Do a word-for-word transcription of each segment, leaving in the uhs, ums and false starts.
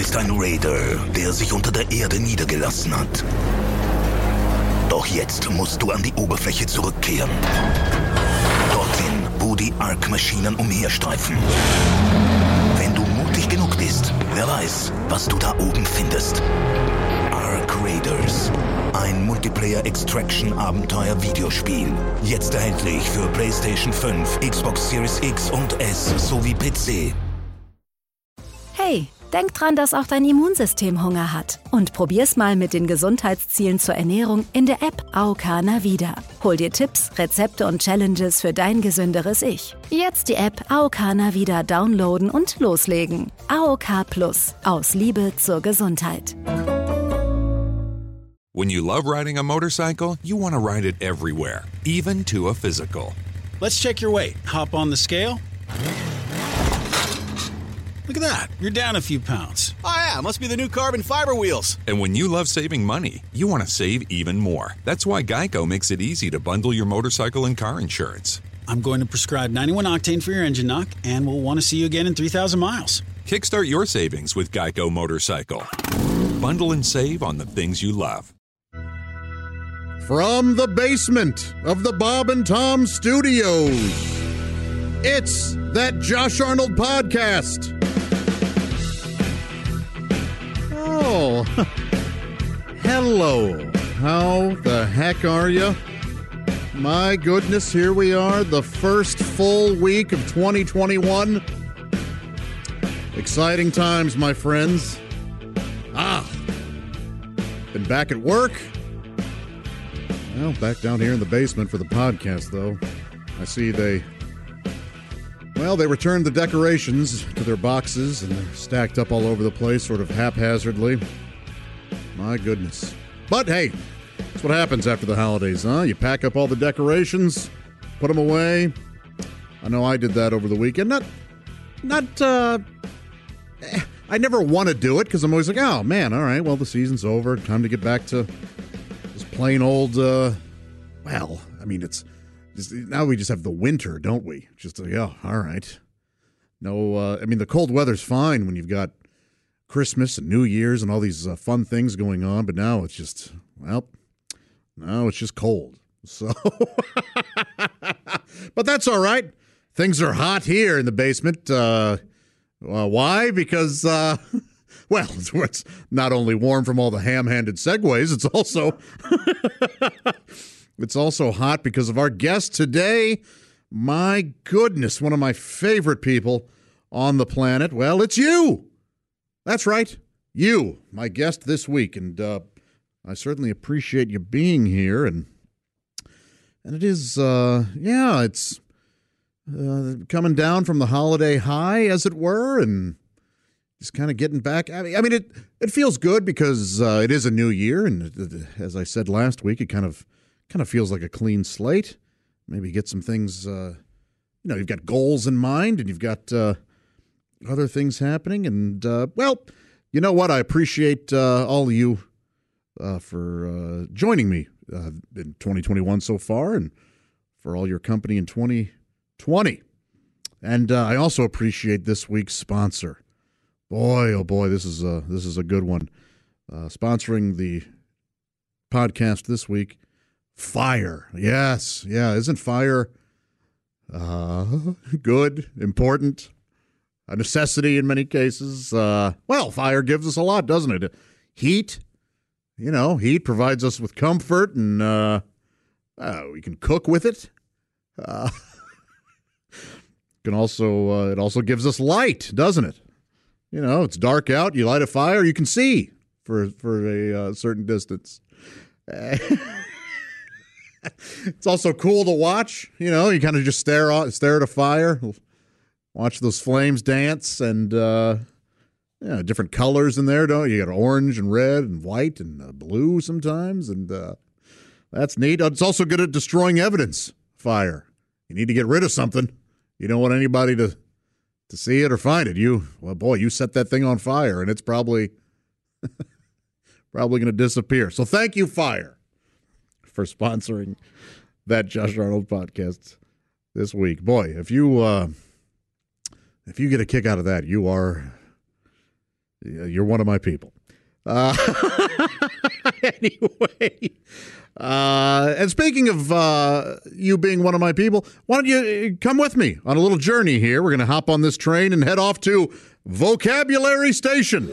bist ein Raider, der sich unter der Erde niedergelassen hat. Doch jetzt musst du an die Oberfläche zurückkehren. Dorthin, wo die Ark-Maschinen umherstreifen. Wenn du mutig genug bist, wer weiß, was du da oben findest. Ark Raiders. Ein Multiplayer-Extraction-Abenteuer-Videospiel. Jetzt erhältlich für PlayStation fünf, Xbox Series X und S sowie P C. Hey, denk dran, dass auch dein Immunsystem Hunger hat. Und probier's mal mit den Gesundheitszielen zur Ernährung in der App A O K Navida. Hol dir Tipps, Rezepte und Challenges für dein gesünderes Ich. Jetzt die App A O K Navida downloaden und loslegen. A O K Plus. Aus Liebe zur Gesundheit. When you love riding a motorcycle, you want to ride it everywhere, even to a physical. Let's check your weight. Hop on the scale. Look at that. You're down a few pounds. Oh, yeah. Must be the new carbon fiber wheels. And when you love saving money, you want to save even more. That's why Geico makes it easy to bundle your motorcycle and car insurance. I'm going to prescribe ninety-one octane for your engine knock, and we'll want to see you again in three thousand miles. Kickstart your savings with Geico Motorcycle. Bundle and save on the things you love. From the basement of the Bob and Tom Studios, it's That Josh Arnold Podcast. Oh, hello. How the heck are you? My goodness, here we are, the first full week of twenty twenty-one. Exciting times, my friends. Ah, been back at work. Well, back down here in the basement for the podcast, though. I see they, well, they returned the decorations to their boxes, and they're stacked up all over the place, sort of haphazardly. My goodness. But, hey, that's what happens after the holidays, huh? You pack up all the decorations, put them away. I know I did that over the weekend. Not, not, uh, I never want to do it, because I'm always like, oh, man, all right, well, the season's over. Time to get back to plain old, uh, well, I mean, it's, just, now we just have the winter, don't we? Just, uh, yeah, all right. No, uh, I mean, the cold weather's fine when you've got Christmas and New Year's and all these uh, fun things going on, but now it's just, well, now it's just cold. So, but that's all right. Things are hot here in the basement. Uh, uh, why? Because, uh, well, it's not only warm from all the ham-handed segues, it's also it's also hot because of our guest today. My goodness, one of my favorite people on the planet. Well, it's you. That's right. You, my guest this week. And uh, I certainly appreciate you being here. And and it is, uh, yeah, it's uh, coming down from the holiday high, as it were, and just kind of getting back. I mean, I mean, it it feels good because uh, it is a new year, and it, it, as I said last week, it kind of kind of feels like a clean slate. Maybe get some things. Uh, you know, you've got goals in mind, and you've got uh, other things happening. And uh, well, you know what? I appreciate uh, all of you uh, for uh, joining me uh, in twenty twenty-one so far, and for all your company in twenty twenty. And uh, I also appreciate this week's sponsor. Boy, oh boy, this is a, this is a good one. Uh, sponsoring the podcast this week, Fire. Yes, yeah, isn't Fire uh, good, important, a necessity in many cases? Uh, well, Fire gives us a lot, doesn't it? Heat, you know, heat provides us with comfort, and uh, uh, we can cook with it. Uh, can also uh, it also gives us light, doesn't it? You know, it's dark out, you light a fire, you can see for for a uh, certain distance. It's also cool to watch. You know, you kind of just stare out, stare at a fire, watch those flames dance, and uh, yeah, different colors in there, don't you? You got orange and red and white and uh, blue sometimes, and uh, that's neat. It's also good at destroying evidence, fire. You need to get rid of something. You don't want anybody to to see it or find it. You, well, boy, you set that thing on fire, and it's probably probably going to disappear. So thank you, Fire, for sponsoring that Josh Arnold podcast this week. Boy, if you uh, if you get a kick out of that, you are You're one of my people. Uh, anyway, uh, and speaking of uh, you being one of my people, why don't you come with me on a little journey here? We're going to hop on this train and head off to Vocabulary Station.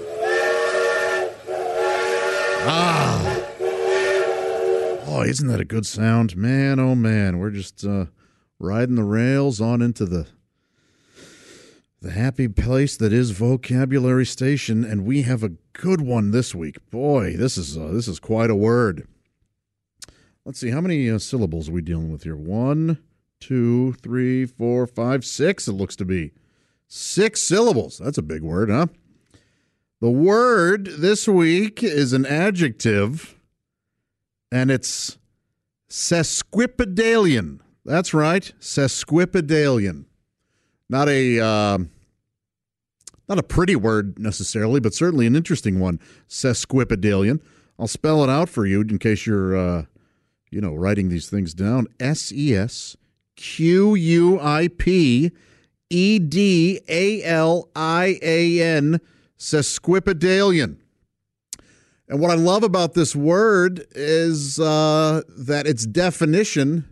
Ah. Oh, isn't that a good sound? Man, oh man, we're just uh, riding the rails on into the the happy place that is Vocabulary Station, and we have a good one this week. Boy, this is uh, this is quite a word. Let's see, how many uh, syllables are we dealing with here? One, two, three, four, five, six, it looks to be. Six syllables. That's a big word, huh? The word this week is an adjective, and it's sesquipedalian. That's right, sesquipedalian. Not a uh, not a pretty word necessarily, but certainly an interesting one, sesquipedalian. I'll spell it out for you in case you're, uh, you know, writing these things down. S E S Q U I P E D A L I A N, sesquipedalian. And what I love about this word is uh, that its definition,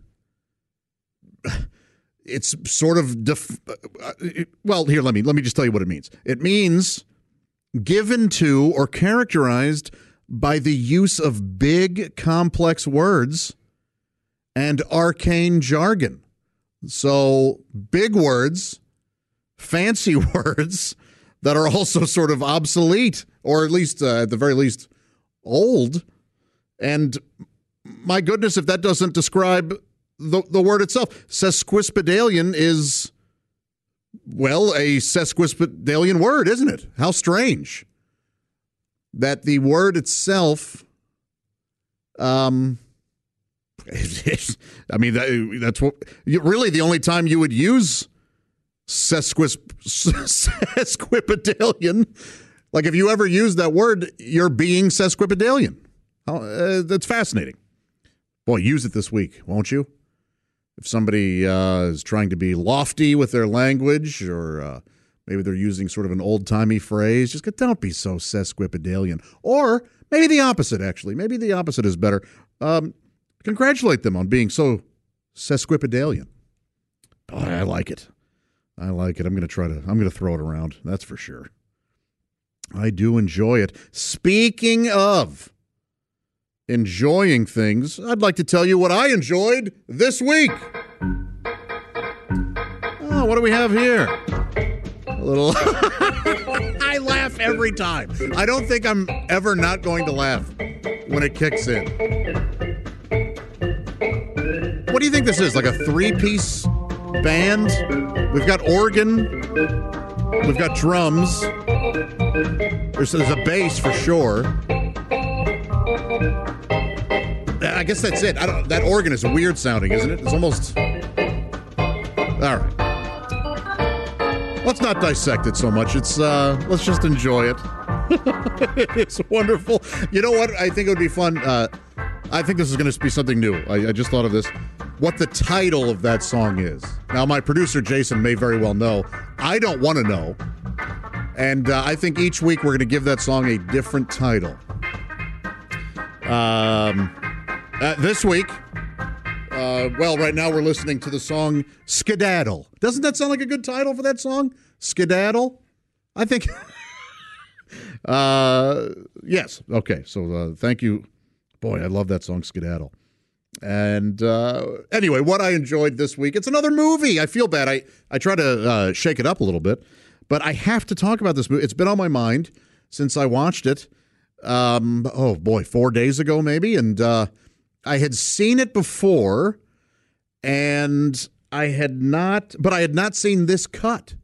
it's sort of, def- well, here, let me let me just tell you what it means. It means given to or characterized by the use of big, complex words and arcane jargon. So big words, fancy words that are also sort of obsolete, or at least, uh, at the very least, old. And my goodness, if that doesn't describe the, the word itself. Sesquispedalian is, well, a sesquispedalian word, isn't it? How strange that the word itself, um, I mean, that, that's what, really the only time you would use sesquis, sesquipedalian. Like if you ever use that word, you're being sesquipedalian. Uh, that's fascinating. Boy, use it this week, won't you? If somebody uh, is trying to be lofty with their language, or uh, maybe they're using sort of an old-timey phrase, just go, don't be so sesquipedalian. Or maybe the opposite, actually. Maybe the opposite is better. Um, congratulate them on being so sesquipedalian. Boy, I like it. I like it. I'm going to try to, I'm going to throw it around. That's for sure. I do enjoy it. Speaking of enjoying things, I'd like to tell you what I enjoyed this week. Oh, what do we have here? A little... I laugh every time. I don't think I'm ever not going to laugh when it kicks in. What do you think this is? Like a three-piece band? We've got organ. We've got drums. There's, there's a bass for sure. I guess that's it. I don't, that organ is weird sounding, isn't it? It's almost... All right. Let's not dissect it so much. It's uh, let's just enjoy it. It's wonderful. You know what? I think it would be fun. Uh, I think this is going to be something new. I, I just thought of this. What the title of that song is. Now, my producer, Jason, may very well know. I don't want to know. And uh, I think each week we're going to give that song a different title. Um, uh, this week, uh, well, right now we're listening to the song Skedaddle. Doesn't that sound like a good title for that song? Skedaddle? I think... uh, yes. Okay. So uh, thank you. Boy, I love that song, Skedaddle. And uh, anyway, what I enjoyed this week, it's another movie. I feel bad. I, I try to uh, shake it up a little bit, but I have to talk about this movie. It's been on my mind since I watched it. Um, oh, boy, four days ago maybe. And uh, I had seen it before, and I had not, but I had not seen this cut.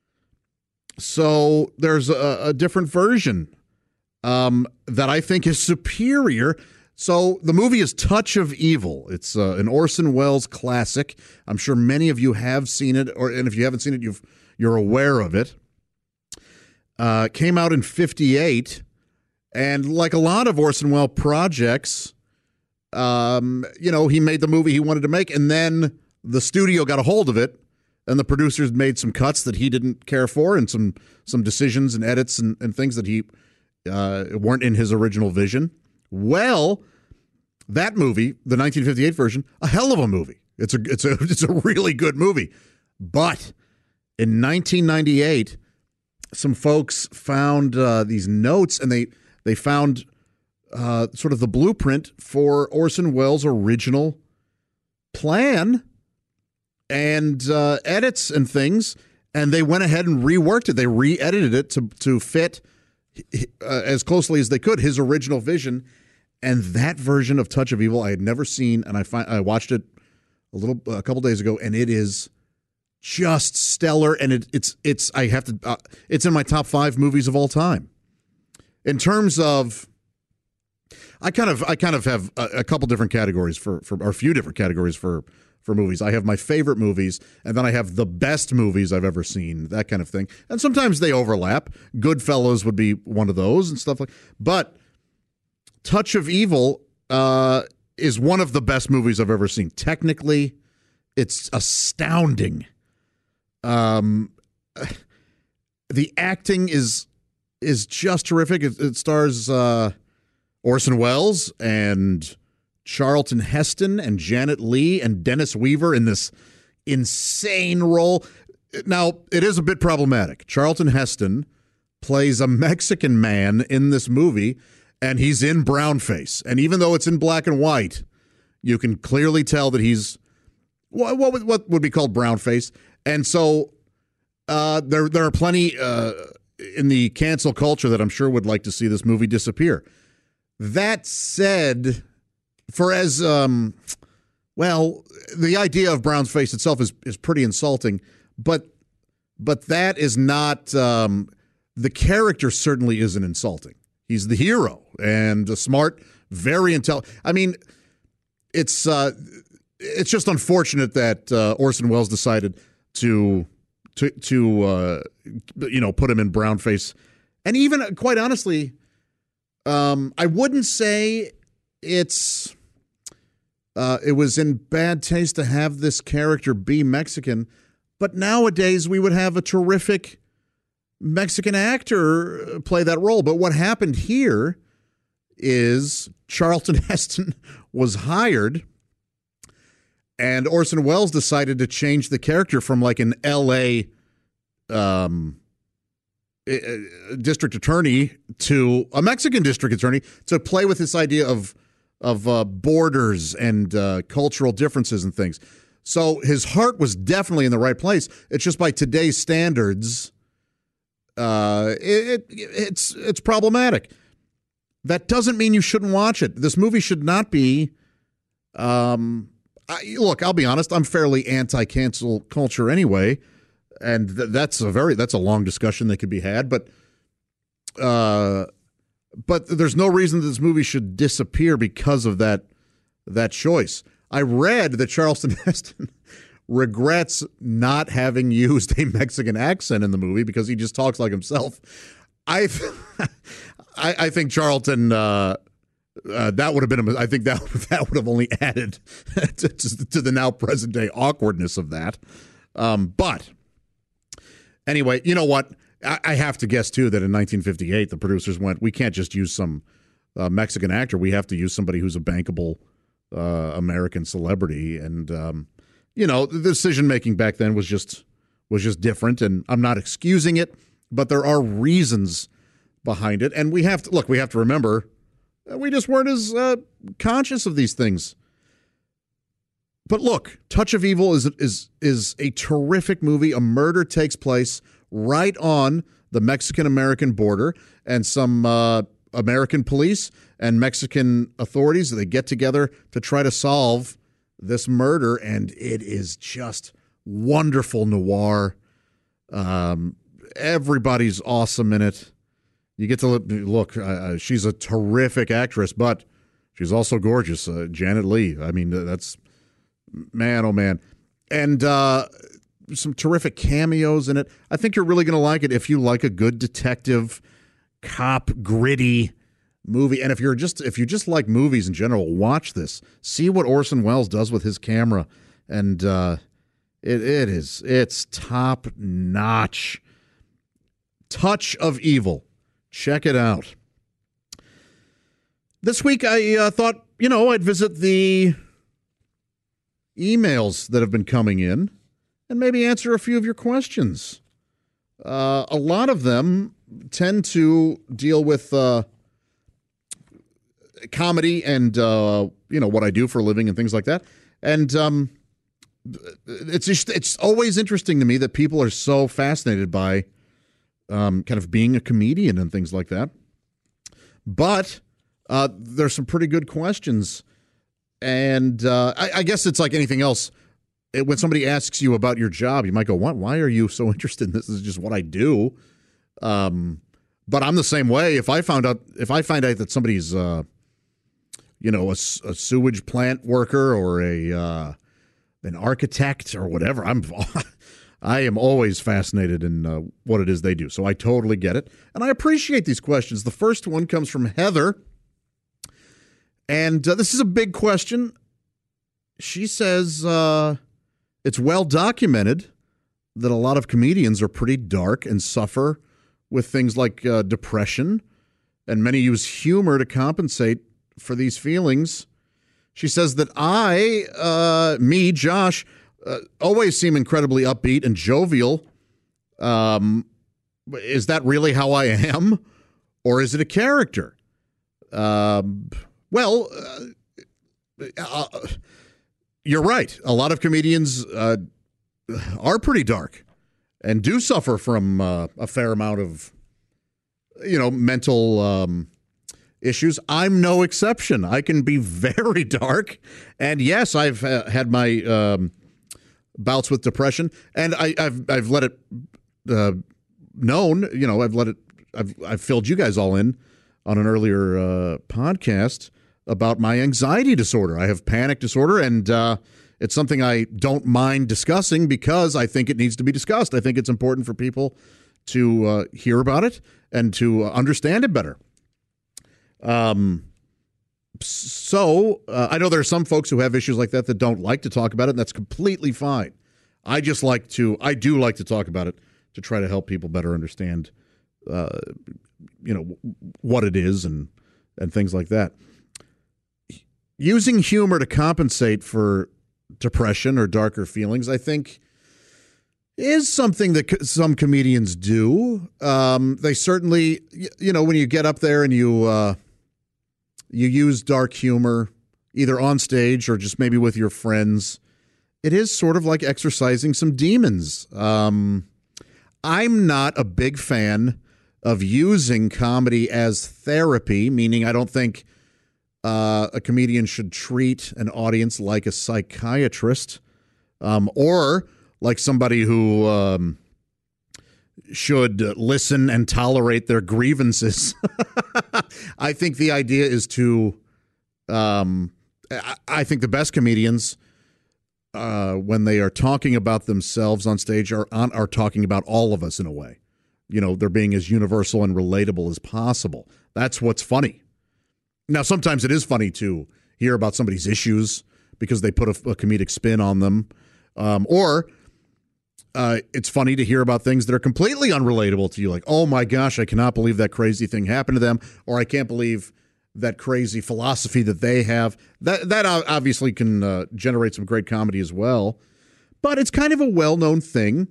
So there's a, a different version um, that I think is superior. So the movie is Touch of Evil. It's uh, an Orson Welles classic. I'm sure many of you have seen it, or and if you haven't seen it, you've, you're aware of it. Uh, came out in fifty-eight, and like a lot of Orson Welles projects, um, you know, he made the movie he wanted to make, and then the studio got a hold of it and the producers made some cuts that he didn't care for, and some some decisions and edits and, and things that he uh, weren't in his original vision. Well, that movie, the nineteen fifty-eight version, a hell of a movie. It's a it's a it's a really good movie. But in nineteen ninety-eight, some folks found uh, these notes, and they they found uh, sort of the blueprint for Orson Welles' original plan and uh, edits and things, and they went ahead and reworked it. They re-edited it to to fit uh, as closely as they could his original vision. And that version of Touch of Evil I had never seen, and I find I watched it a little a couple days ago, and it is just stellar. And it, it's it's I have to uh, it's in my top five movies of all time. In terms of, I kind of I kind of have a, a couple different categories for for or a few different categories for for movies. I have my favorite movies, and then I have the best movies I've ever seen, that kind of thing. And sometimes they overlap. Goodfellas would be one of those and stuff like. But Touch of Evil uh, is one of the best movies I've ever seen. Technically, it's astounding. Um, the acting is is just terrific. It, it stars uh, Orson Welles and Charlton Heston and Janet Leigh and Dennis Weaver in this insane role. Now, it is a bit problematic. Charlton Heston plays a Mexican man in this movie, and he's in brownface. And even though it's in black and white, you can clearly tell that he's what what, what would be called brownface. And so uh, there there are plenty uh, in the cancel culture that I'm sure would like to see this movie disappear. That said, for as um, well, the idea of brownface itself is is pretty insulting, but but that is not um, the character certainly isn't insulting. He's the hero and a smart, very intelligent. I mean, it's uh, it's just unfortunate that uh, Orson Welles decided to to to uh, you know put him in brownface, and even quite honestly, um, I wouldn't say it's uh, it was in bad taste to have this character be Mexican, but nowadays we would have a terrific Mexican actor play that role. But what happened here is Charlton Heston was hired, and Orson Welles decided to change the character from like an L A um, district attorney to a Mexican district attorney to play with this idea of of uh, borders and uh, cultural differences and things. So his heart was definitely in the right place. It's just by today's standards, Uh, it, it it's it's problematic. That doesn't mean you shouldn't watch it. This movie should not be. Um, I, look, I'll be honest. I'm fairly anti-cancel culture anyway, and th- that's a very that's a long discussion that could be had. But, uh, but there's no reason that this movie should disappear because of that that choice. I read that Charlton Heston regrets not having used a Mexican accent in the movie because he just talks like himself. I, th- I, I think Charlton, uh, uh, that would have been, a, I think that that would have only added to, to, to the now present day awkwardness of that. Um, but anyway, you know what? I, I have to guess too that in nineteen fifty-eight, the producers went, we can't just use some uh, Mexican actor. We have to use somebody who's a bankable uh, American celebrity. And, um, you know, the decision-making back then was just was just different, and I'm not excusing it, but there are reasons behind it. And we have to, look, we have to remember, we just weren't as uh, conscious of these things. But look, Touch of Evil is is is a terrific movie. A murder takes place right on the Mexican-American border, and some uh, American police and Mexican authorities, they get together to try to solve this murder, and it is just wonderful noir. Um, everybody's awesome in it. You get to look. Uh, she's a terrific actress, but she's also gorgeous. Uh, Janet Leigh. I mean, that's man, oh man, and uh, some terrific cameos in it. I think you're really going to like it if you like a good detective, cop, gritty movie. And if you're just if you just like movies in general, watch this. See what Orson Welles does with his camera, and uh, It it is. It's top notch. Touch of Evil. Check it out. This week I uh, thought, you know, I'd visit the emails that have been coming in and maybe answer a few of your questions. Uh, a lot of them tend to deal with uh, comedy and, uh, you know, what I do for a living and things like that. And um, it's just, it's always interesting to me that people are so fascinated by um, kind of being a comedian and things like that. But uh, there's some pretty good questions. And uh, I, I guess it's like anything else. It, when somebody asks you about your job, you might go, "What? Why are you so interested in this? This is just what I do." Um, but I'm the same way. If I found out, if I find out that somebody's, uh, you know, a, a sewage plant worker or a uh, an architect or whatever, I'm, I am always fascinated in uh, what it is they do. So I totally get it, and I appreciate these questions. The first one comes from Heather, and uh, this is a big question. She says. Uh, It's well documented that a lot of comedians are pretty dark and suffer with things like uh, depression, and many use humor to compensate for these feelings. She says that I, uh, me, Josh, uh, always seem incredibly upbeat and jovial. Um, is that really how I am, or is it a character? Um, well, uh, uh, you're right. A lot of comedians uh, are pretty dark and do suffer from uh, a fair amount of, you know, mental um, issues. I'm no exception. I can be very dark. And yes, I've uh, had my um, bouts with depression, and I, I've I've let it uh, known. You know, I've let it. I've I've filled you guys all in on an earlier uh, podcast about my anxiety disorder. I have panic disorder, and uh, it's something I don't mind discussing because I think it needs to be discussed. I think it's important for people to uh, hear about it and to uh, understand it better. Um. So uh, I know there are some folks who have issues like that that don't like to talk about it, and that's completely fine. I just like to, I do like to talk about it to try to help people better understand, uh, you know, what it is and and things like that. Using humor to compensate for depression or darker feelings, I think, is something that co- some comedians do. Um, they certainly, you know, when you get up there and you uh, you use dark humor, either on stage or just maybe with your friends, it is sort of like exercising some demons. Um, I'm not a big fan of using comedy as therapy, meaning I don't think Uh, a comedian should treat an audience like a psychiatrist um, or like somebody who um, should listen and tolerate their grievances. I think the idea is to, um, I, I think the best comedians, uh, when they are talking about themselves on stage, are, on, are talking about all of us in a way. You know, they're being as universal and relatable as possible. That's what's funny. Now, sometimes it is funny to hear about somebody's issues because they put a, a comedic spin on them. Um, or uh, it's funny to hear about things that are completely unrelatable to you. Like, oh my gosh, I cannot believe that crazy thing happened to them. Or I can't believe that crazy philosophy that they have. That, that obviously can uh, generate some great comedy as well. But it's kind of a well-known thing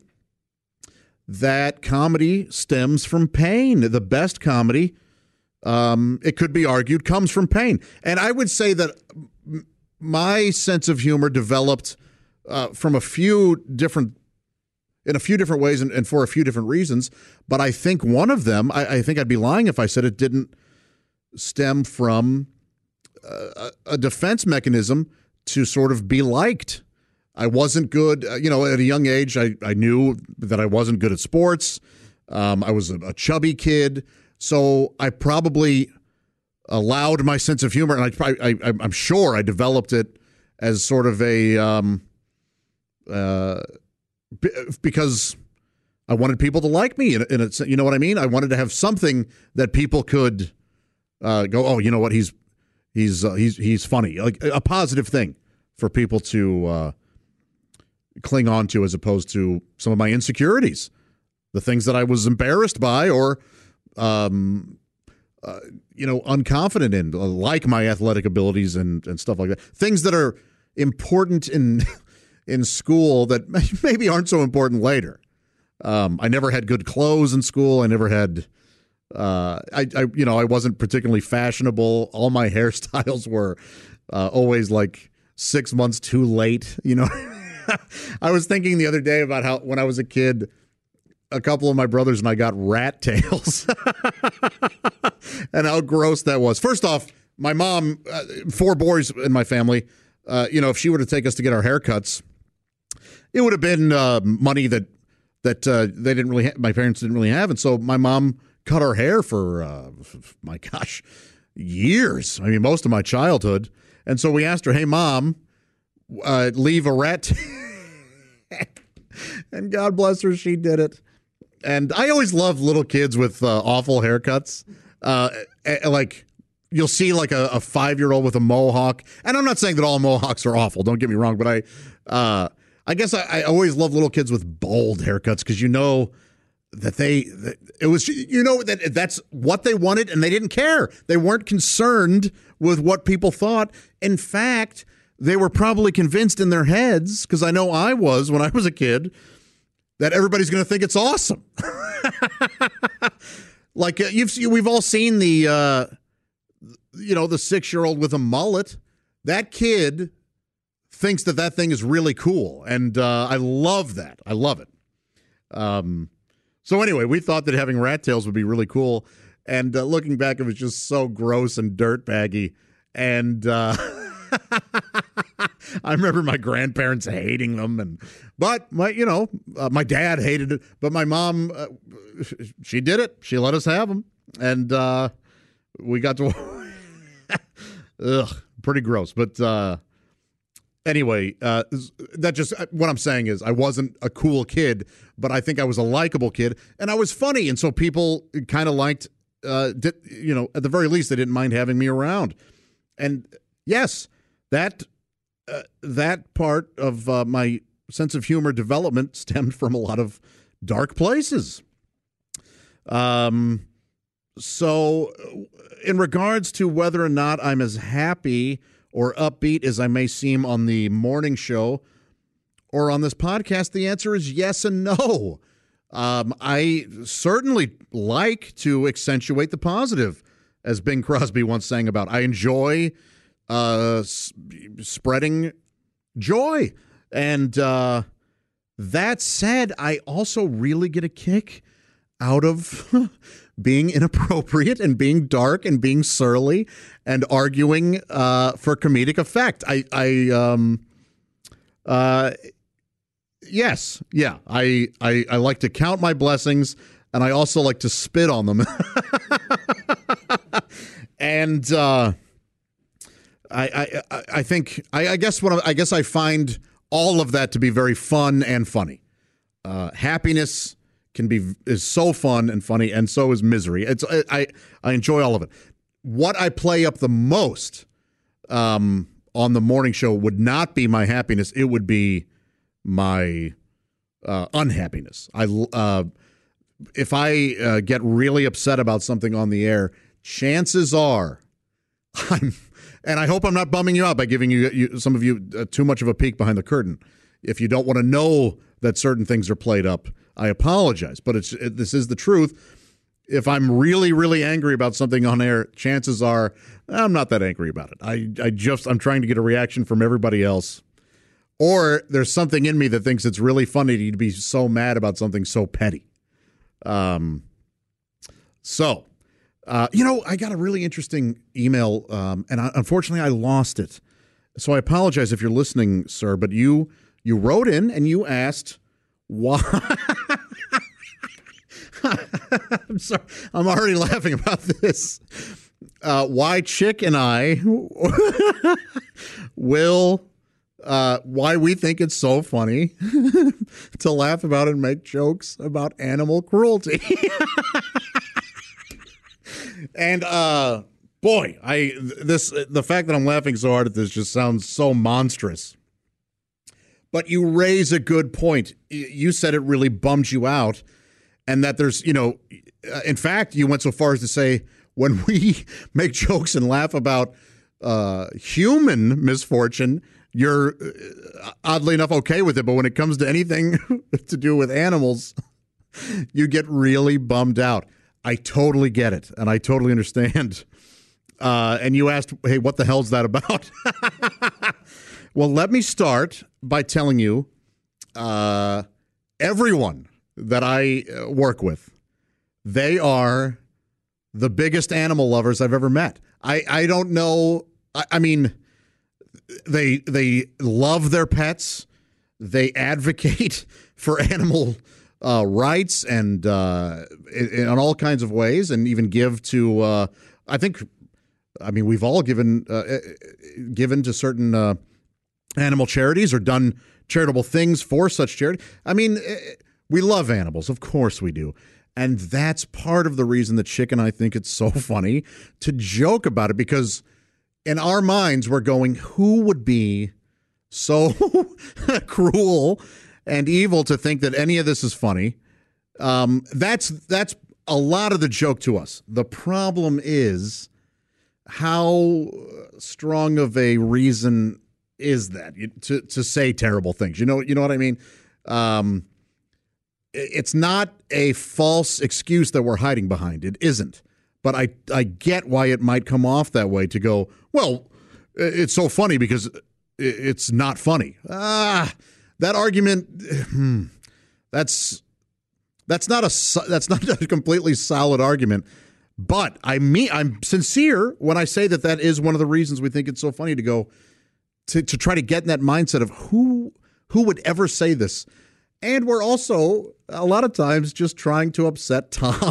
that comedy stems from pain. The best comedy, Um, it could be argued, comes from pain. And I would say that m- my sense of humor developed uh, from a few different, in a few different ways and, and for a few different reasons. But I think one of them, I, I think I'd be lying if I said it didn't stem from uh, a defense mechanism to sort of be liked. I wasn't good, uh, you know, at a young age, I, I knew that I wasn't good at sports. Um, I was a, a chubby kid. So I probably allowed my sense of humor, and I, I, I, I'm sure I developed it as sort of a, um, uh, because I wanted people to like me. In a, in a, you know what I mean? I wanted to have something that people could uh, go, oh, you know what? He's he's uh, he's he's funny, like a positive thing for people to, uh, cling on to as opposed to some of my insecurities, the things that I was embarrassed by or, um, uh, you know, unconfident in, like my athletic abilities and, and stuff like that. Things that are important in in school that maybe aren't so important later. Um, I never had good clothes in school. I never had, uh, I, I, you know, I wasn't particularly fashionable. All my hairstyles were uh, always like six months too late. You know, I was thinking the other day about how when I was a kid, a couple of my brothers and I got rat tails and how gross that was. First off, my mom, uh, four boys in my family, uh, you know, if she were to take us to get our haircuts, it would have been uh, money that that uh, they didn't really, ha- my parents didn't really have. And so my mom cut our hair for, uh, my gosh, years. I mean, most of my childhood. And so we asked her, hey, Mom, uh, leave a rat. T- and God bless her, she did it. And I always love little kids with uh, awful haircuts. Uh, like, you'll see like a, a five-year-old with a mohawk. And I'm not saying that all mohawks are awful. Don't get me wrong. But I, uh, I guess I, I always love little kids with bold haircuts because you know that they, that it was, you know, that that's what they wanted and they didn't care. They weren't concerned with what people thought. In fact, they were probably convinced in their heads, because I know I was when I was a kid, that everybody's going to think it's awesome. Like uh, you've we've all seen the, uh, you know, the six-year-old with a mullet. That kid thinks that that thing is really cool, and uh, I love that. I love it. Um, so anyway, we thought that having rat tails would be really cool, and uh, looking back, it was just so gross and dirtbaggy. And uh, I remember my grandparents hating them, and but my, you know, uh, my dad hated it, but my mom, uh, she did it. She let us have them, and uh, we got to. Ugh, pretty gross, but. Uh, Anyway, uh, that just what I'm saying is I wasn't a cool kid, but I think I was a likable kid, and I was funny, and so people kind of liked, uh, did, you know, at the very least, they didn't mind having me around. And yes, that uh, that part of uh, my sense of humor development stemmed from a lot of dark places. Um, so, in regards to whether or not I'm as happy or upbeat as I may seem on the morning show or on this podcast, the answer is yes and no. Um, I certainly like to accentuate the positive, as Bing Crosby once sang about. I enjoy uh, s- spreading joy. And uh, that said, I also really get a kick out of being inappropriate and being dark and being surly and arguing uh, for comedic effect. I, I, um, uh, yes, yeah, I, I, I like to count my blessings, and I also like to spit on them. and uh, I, I, I think, I, I guess what I, I guess I find all of that to be very fun and funny. Uh, happiness can be is so fun and funny, and so is misery. It's I I enjoy all of it. What I play up the most um, on the morning show would not be my happiness; it would be my uh, unhappiness. I uh, if I uh, get really upset about something on the air, chances are I'm, and I hope I'm not bumming you out by giving you, you some of you uh, too much of a peek behind the curtain. If you don't want to know that certain things are played up, I apologize, but it's it, this is the truth. If I'm really, really angry about something on air, chances are I'm not that angry about it. I, I just I'm trying to get a reaction from everybody else, or there's something in me that thinks it's really funny to be so mad about something so petty. Um. So, uh, you know, I got a really interesting email, um, and I, unfortunately, I lost it. So I apologize if you're listening, sir. But you you wrote in and you asked why. I'm sorry. I'm already laughing about this. Uh, why Chick and I will, uh, why we think it's so funny to laugh about and make jokes about animal cruelty. And uh, boy, I this the fact that I'm laughing so hard at this just sounds so monstrous. But you raise a good point. You said it really bums you out, and that there's, you know, in fact, you went so far as to say when we make jokes and laugh about uh, human misfortune, you're uh, oddly enough okay with it. But when it comes to anything to do with animals, you get really bummed out. I totally get it, and I totally understand. Uh, and you asked, hey, what the hell's that about? Well, let me start by telling you, uh, everyone that I work with, they are the biggest animal lovers I've ever met. I, I don't know. I, I mean, they they love their pets. They advocate for animal uh, rights and uh, in, in all kinds of ways, and even give to. Uh, I think. I mean, we've all given uh, given to certain. Uh, animal charities or done charitable things for such charity. I mean, we love animals. Of course we do. And that's part of the reason that Chick and I think it's so funny to joke about it, because in our minds, we're going, who would be so cruel and evil to think that any of this is funny? Um, that's that's a lot of the joke to us. The problem is how strong of a reason is that to to say terrible things? You know, you know what I mean? Um, it's not a false excuse that we're hiding behind. It isn't. But I, I get why it might come off that way, to go, well, it's so funny because it's not funny. Ah, that argument, hmm, that's that's not a that's not a completely solid argument. But I mean, I'm sincere when I say that that is one of the reasons we think it's so funny to go. To, to try to get in that mindset of who who would ever say this. And we're also, a lot of times, just trying to upset Tom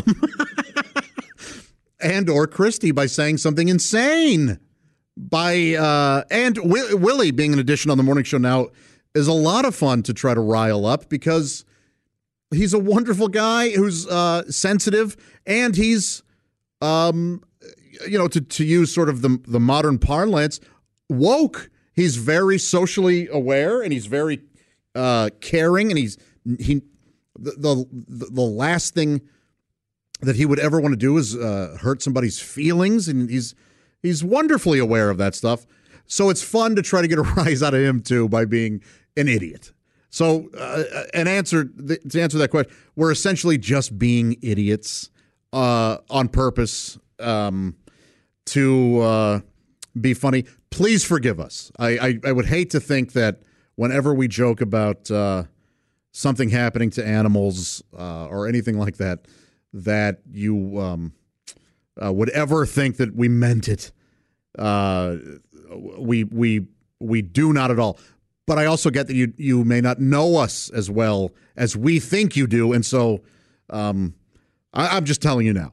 and or Christy by saying something insane. By uh, And w- Willie being an addition on the morning show now is a lot of fun to try to rile up, because he's a wonderful guy who's uh, sensitive, and he's, um, you know, to, to use sort of the, the modern parlance, woke. He's very socially aware, and he's very uh, caring, and he's he the, the the last thing that he would ever want to do is uh, hurt somebody's feelings, and he's he's wonderfully aware of that stuff. So it's fun to try to get a rise out of him too by being an idiot. So uh, an answer to answer that question, we're essentially just being idiots uh, on purpose um, to uh, be funny. Please forgive us. I, I, I would hate to think that whenever we joke about uh, something happening to animals uh, or anything like that, that you um, uh, would ever think that we meant it. Uh, we we we do not at all. But I also get that you you may not know us as well as we think you do, and so um, I, I'm just telling you now.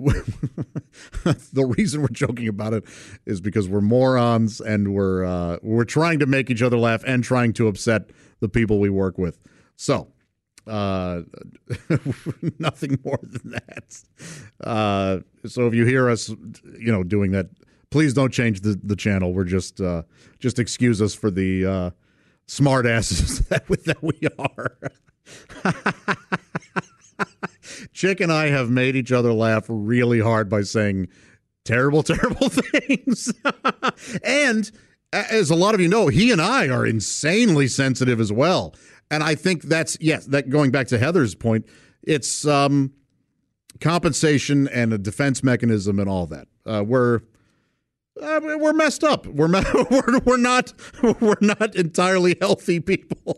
The reason we're joking about it is because we're morons, and we're uh, we're trying to make each other laugh and trying to upset the people we work with. So, uh, nothing more than that. Uh, so if you hear us, you know, doing that, please don't change the, the channel. We're just uh, just excuse us for the uh, smart asses that we, that we are. Chick and I have made each other laugh really hard by saying terrible, terrible things. And as a lot of you know, he and I are insanely sensitive as well. And I think that's, yes, that going back to Heather's point, it's um, compensation and a defense mechanism and all that. Uh, we're uh, we're messed up. We're, me- we're we're not we're not entirely healthy people.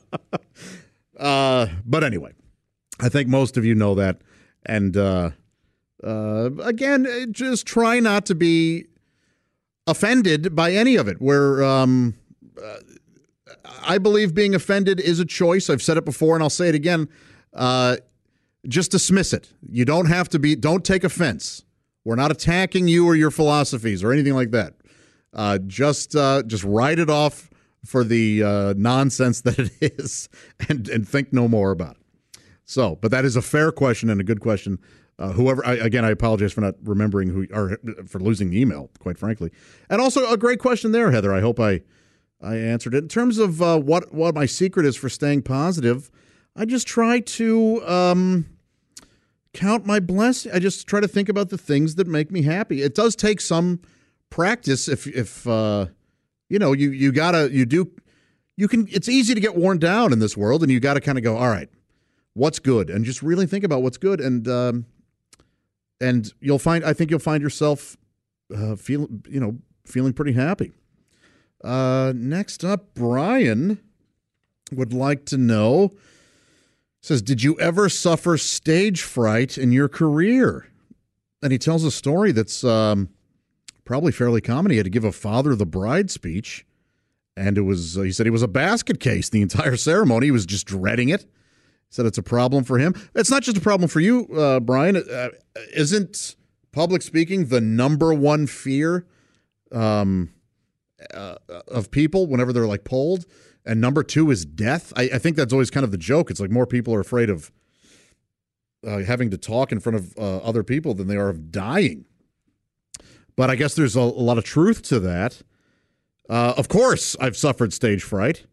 uh, but anyway. I think most of you know that. And uh, uh, again, just try not to be offended by any of it. Where um, uh, I believe being offended is a choice. I've said it before, and I'll say it again. Uh, just dismiss it. You don't have to be, don't take offense. We're not attacking you or your philosophies or anything like that. Uh, just uh, just write it off for the uh, nonsense that it is, and, and think no more about it. So, but that is a fair question and a good question. Uh, whoever, I, again, I apologize for not remembering who, or for losing the email, quite frankly. And also a great question there, Heather. I hope I I answered it. In terms of uh, what, what my secret is for staying positive, I just try to um, count my blessings. I just try to think about the things that make me happy. It does take some practice if, if uh, you know, you, you gotta, you do, you can, it's easy to get worn down in this world, and you got to kind of go, all right, what's good? And just really think about what's good. And, um, and you'll find, I think you'll find yourself uh, feel, you know, feeling pretty happy. Uh, next up, Brian would like to know, says, did you ever suffer stage fright in your career? And he tells a story that's um, probably fairly common. He had to give a Father of the Bride speech, and it was, uh, he said he was a basket case the entire ceremony. He was just dreading it. He said it's a problem for him. It's not just a problem for you, uh, Brian. Uh, isn't public speaking the number one fear um, uh, of people whenever they're like polled? And number two is death. I, I think that's always kind of the joke. It's like more people are afraid of uh, having to talk in front of uh, other people than they are of dying. But I guess there's a, a lot of truth to that. Uh, of course, I've suffered stage fright.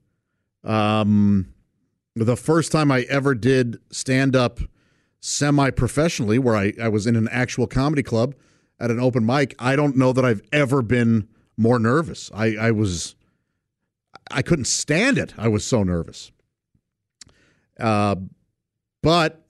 Um, the first time I ever did stand-up semi-professionally, where I, I was in an actual comedy club at an open mic, I don't know that I've ever been more nervous. I, I was... I couldn't stand it. I was so nervous. Uh, but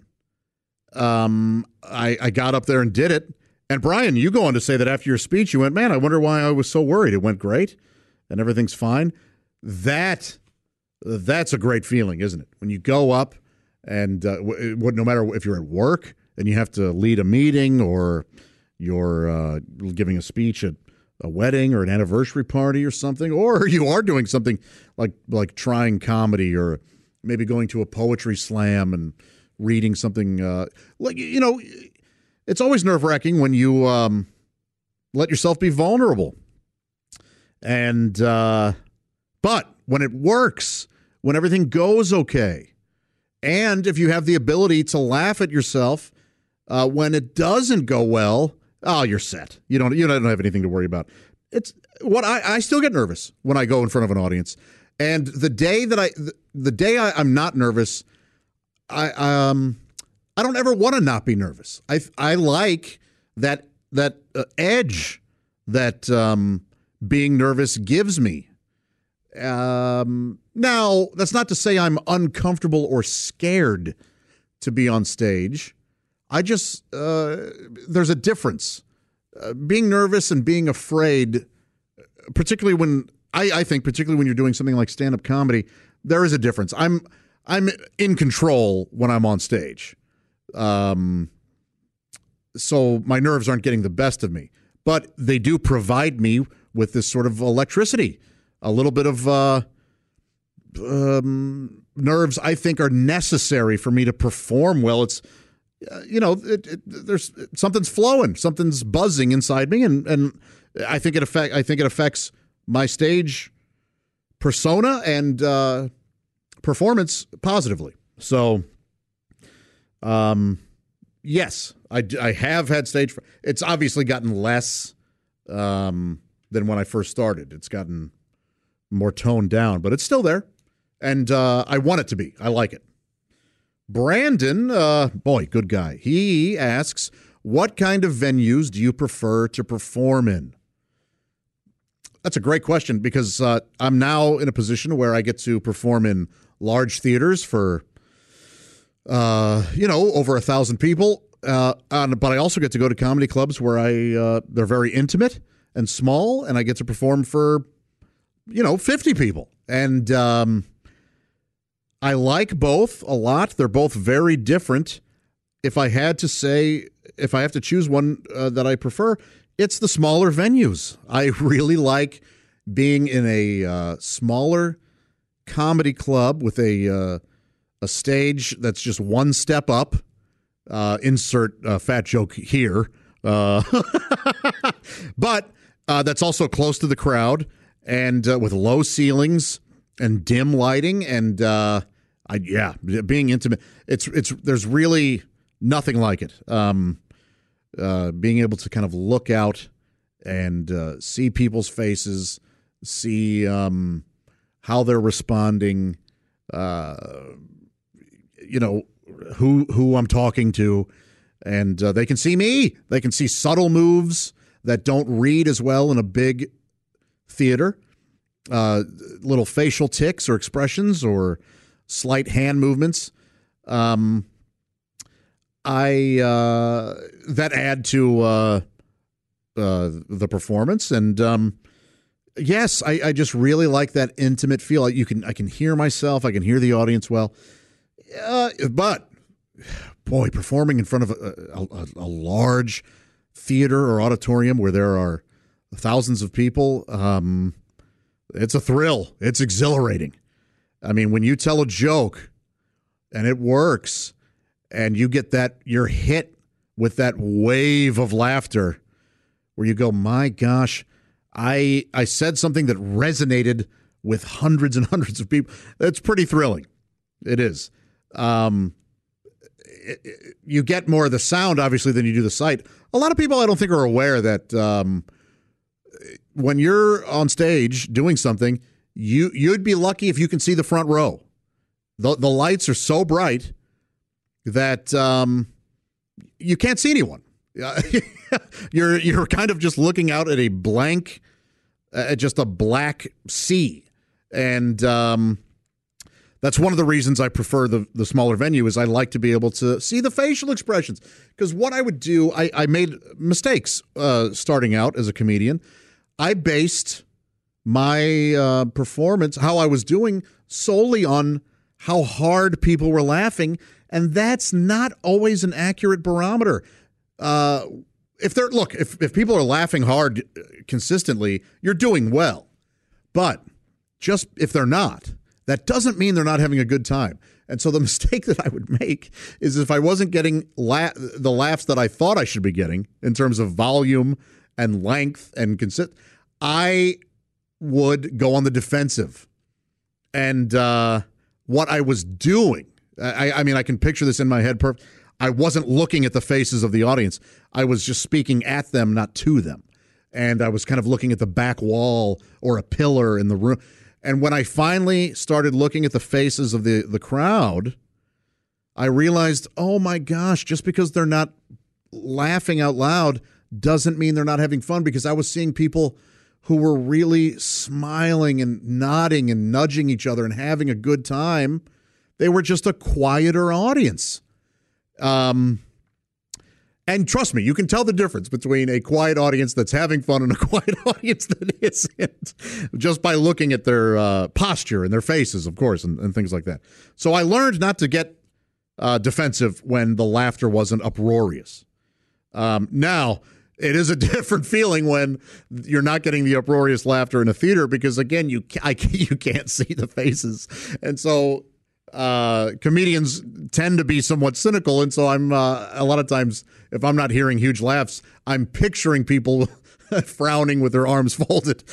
um, I, I got up there and did it. And Brian, you go on to say that after your speech, you went, man, I wonder why I was so worried. It went great and everything's fine. That that's a great feeling, isn't it? When you go up and uh, w- no matter if you're at work and you have to lead a meeting or you're uh, giving a speech at a wedding or an anniversary party or something, or you are doing something like like trying comedy or maybe going to a poetry slam and reading something. Uh, like you know, it's always nerve-wracking when you um, let yourself be vulnerable. And uh, but when it works, when everything goes okay, and if you have the ability to laugh at yourself uh, when it doesn't go well. Oh, you're set. You don't. You don't have anything to worry about. It's what I, I still get nervous when I go in front of an audience, and the day that I, the, the day I, I'm not nervous, I um, I don't ever want to not be nervous. I I like that that uh, edge that um, being nervous gives me. Um, now that's not to say I'm uncomfortable or scared to be on stage. I just, uh, there's a difference. Uh, being nervous and being afraid, particularly when, I, I think, particularly when you're doing something like stand-up comedy, there is a difference. I'm I'm in control when I'm on stage. Um, so my nerves aren't getting the best of me. But they do provide me with this sort of electricity. A little bit of uh, um, nerves, I think, are necessary for me to perform well. It's Uh, you know, it, it, there's something's flowing, something's buzzing inside me, and and I think it affect I think it affects my stage persona and uh, performance positively. So, um, yes, I, I have had stage. It's obviously gotten less um, than when I first started. It's gotten more toned down, but it's still there, and uh, I want it to be. I like it. Brandon, uh, boy, good guy. He asks, what kind of venues do you prefer to perform in? That's a great question because uh, I'm now in a position where I get to perform in large theaters for, uh, you know, over a thousand people. Uh, and, but I also get to go to comedy clubs where I uh, they're very intimate and small, and I get to perform for, you know, fifty people. And um I like both a lot. They're both very different. If I had to say, if I have to choose one uh, that I prefer, it's the smaller venues. I really like being in a uh, smaller comedy club with a uh, a stage that's just one step up. Uh, insert uh, fat joke here. Uh, but uh, that's also close to the crowd and uh, with low ceilings and dim lighting and uh, I, yeah, being intimate. It's it's there's really nothing like it. Um, uh, being able to kind of look out and uh, see people's faces, see um, how they're responding, uh, you know, who who I'm talking to, and uh, they can see me. They can see subtle moves that don't read as well in a big theater, uh, little facial tics or expressions or slight hand movements. Um, I uh, that add to uh, uh, the performance, and um, yes, I, I just really like that intimate feel. You can I can hear myself, I can hear the audience well, uh, but boy, performing in front of a, a, a large theater or auditorium where there are thousands of people, um, it's a thrill. It's exhilarating. I mean, when you tell a joke and it works, and you get that, you're hit with that wave of laughter where you go, my gosh, I I said something that resonated with hundreds and hundreds of people. It's pretty thrilling. It is. Um, it, it, you get more of the sound, obviously, than you do the sight. A lot of people, I don't think, are aware that um, when you're on stage doing something, you, you'd be lucky if you can see the front row. The, the lights are so bright that um, you can't see anyone. you're you're kind of just looking out at a blank, uh, just a black sea, and um, that's one of the reasons I prefer the the smaller venue. Is I like to be able to see the facial expressions, because what I would do, I, I made mistakes uh, starting out as a comedian. I based my uh, performance, how I was doing, solely on how hard people were laughing. And that's not always an accurate barometer. Uh, if they're look, if, if people are laughing hard consistently, you're doing well. But just if they're not, that doesn't mean they're not having a good time. And so the mistake that I would make is if I wasn't getting la- the laughs that I thought I should be getting in terms of volume and length and consist, I would go on the defensive. And uh, what I was doing, I, I mean, I can picture this in my head. Perf- I wasn't looking at the faces of the audience. I was just speaking at them, not to them. And I was kind of looking at the back wall or a pillar in the room. And when I finally started looking at the faces of the, the crowd, I realized, oh my gosh, just because they're not laughing out loud doesn't mean they're not having fun, because I was seeing people who were really smiling and nodding and nudging each other and having a good time. They were just a quieter audience. Um, and trust me, you can tell the difference between a quiet audience that's having fun and a quiet audience that isn't, just by looking at their uh, posture and their faces, of course, and, and things like that. So I learned not to get uh, defensive when the laughter wasn't uproarious. Um, now, it is a different feeling when you're not getting the uproarious laughter in a theater, because, again, you I, you can't see the faces. And so uh, comedians tend to be somewhat cynical. And so I'm uh, a lot of times, if I'm not hearing huge laughs, I'm picturing people frowning with their arms folded.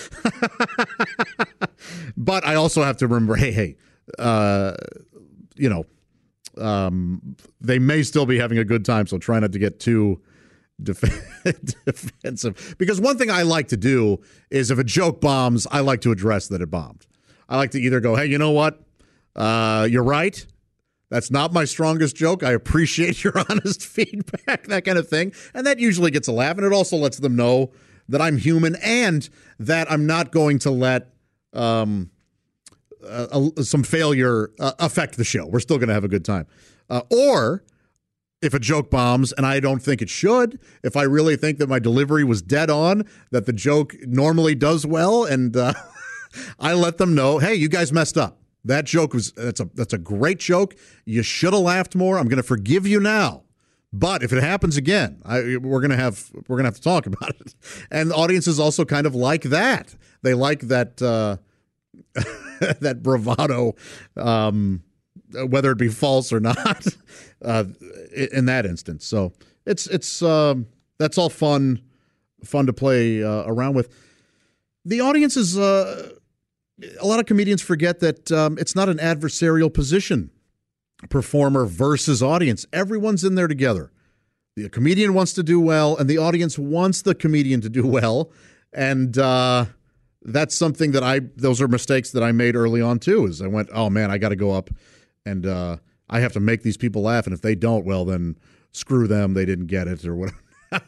But I also have to remember, hey, hey, uh, you know, um, they may still be having a good time. So try not to get too Def- defensive, because one thing I like to do is, if a joke bombs, I like to address that it bombed. I like to either go, hey, you know what, uh, you're right, that's not my strongest joke, I appreciate your honest feedback, that kind of thing, and that usually gets a laugh, and it also lets them know that I'm human and that I'm not going to let um, uh, some failure uh, affect the show. We're still going to have a good time. Uh, or if a joke bombs, and I don't think it should, if I really think that my delivery was dead on, that the joke normally does well, and uh, I let them know, hey, you guys messed up. That joke was, that's a that's a great joke. You should have laughed more. I'm going to forgive you now. But if it happens again, I, we're going to have we're going to have to talk about it. And audiences also kind of like that. They like that uh, that bravado, um, whether it be false or not, uh, in that instance. So it's it's um, that's all fun, fun to play uh, around with. The audience is uh, a lot of comedians forget that um, it's not an adversarial position, performer versus audience. Everyone's in there together. The comedian wants to do well, and the audience wants the comedian to do well, and uh, that's something that I, those are mistakes that I made early on too, is I went, oh man, I got to go up and uh, I have to make these people laugh. And if they don't, well, then screw them. They didn't get it or whatever.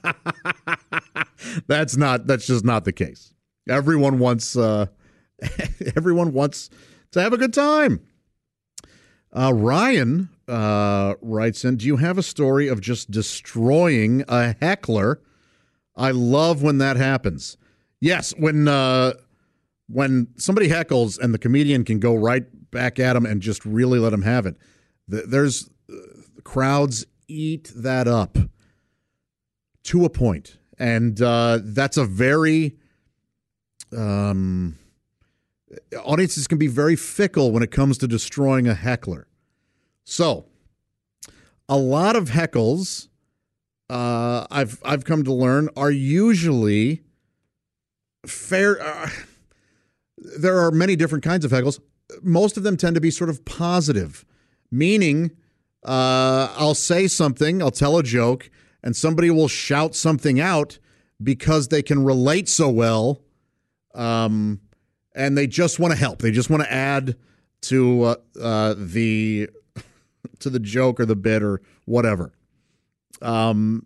That's not, that's just not the case. Everyone wants, uh, everyone wants to have a good time. Uh, Ryan uh, writes in, do you have a story of just destroying a heckler? I love when that happens. Yes, when uh, when somebody heckles and the comedian can go right back at them and just really let them have it. There's uh, crowds eat that up to a point, and uh, that's a very um, audiences can be very fickle when it comes to destroying a heckler. So, a lot of heckles, uh, I've I've come to learn, are usually fair. Uh, there are many different kinds of heckles. Most of them tend to be sort of positive, meaning uh, I'll say something, I'll tell a joke, and somebody will shout something out because they can relate so well, um, and they just want to help. They just want to add to uh, uh, the to the joke or the bit or whatever. Um,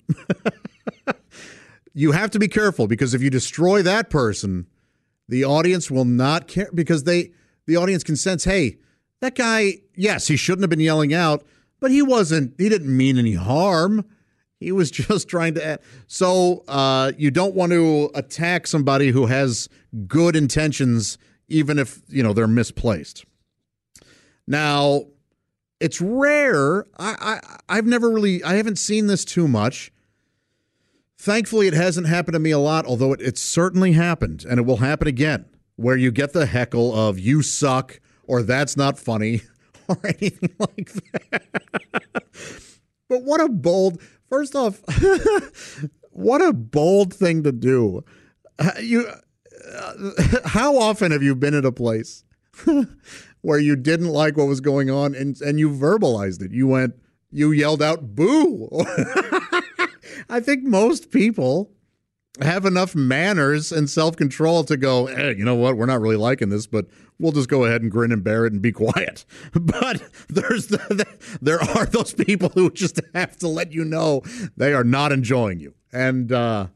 you have to be careful, because if you destroy that person, the audience will not care, because they the audience can sense, hey, that guy, yes, he shouldn't have been yelling out, but he wasn't, he didn't mean any harm. He was just trying to add. So uh, you don't want to attack somebody who has good intentions, even if, you know, they're misplaced. Now, it's rare. I, I, I've never really, I haven't seen this too much. Thankfully, it hasn't happened to me a lot, although it, it certainly happened, and it will happen again, where you get the heckle of "you suck" or "that's not funny" or anything like that. But what a bold, first off, what a bold thing to do. Uh, you, uh, how often have you been at a place where you didn't like what was going on and, and you verbalized it? You went, you yelled out, "boo." I think most people have enough manners and self-control to go, hey, you know what, we're not really liking this, but we'll just go ahead and grin and bear it and be quiet. But there's the, the, there are those people who just have to let you know they are not enjoying you. And uh,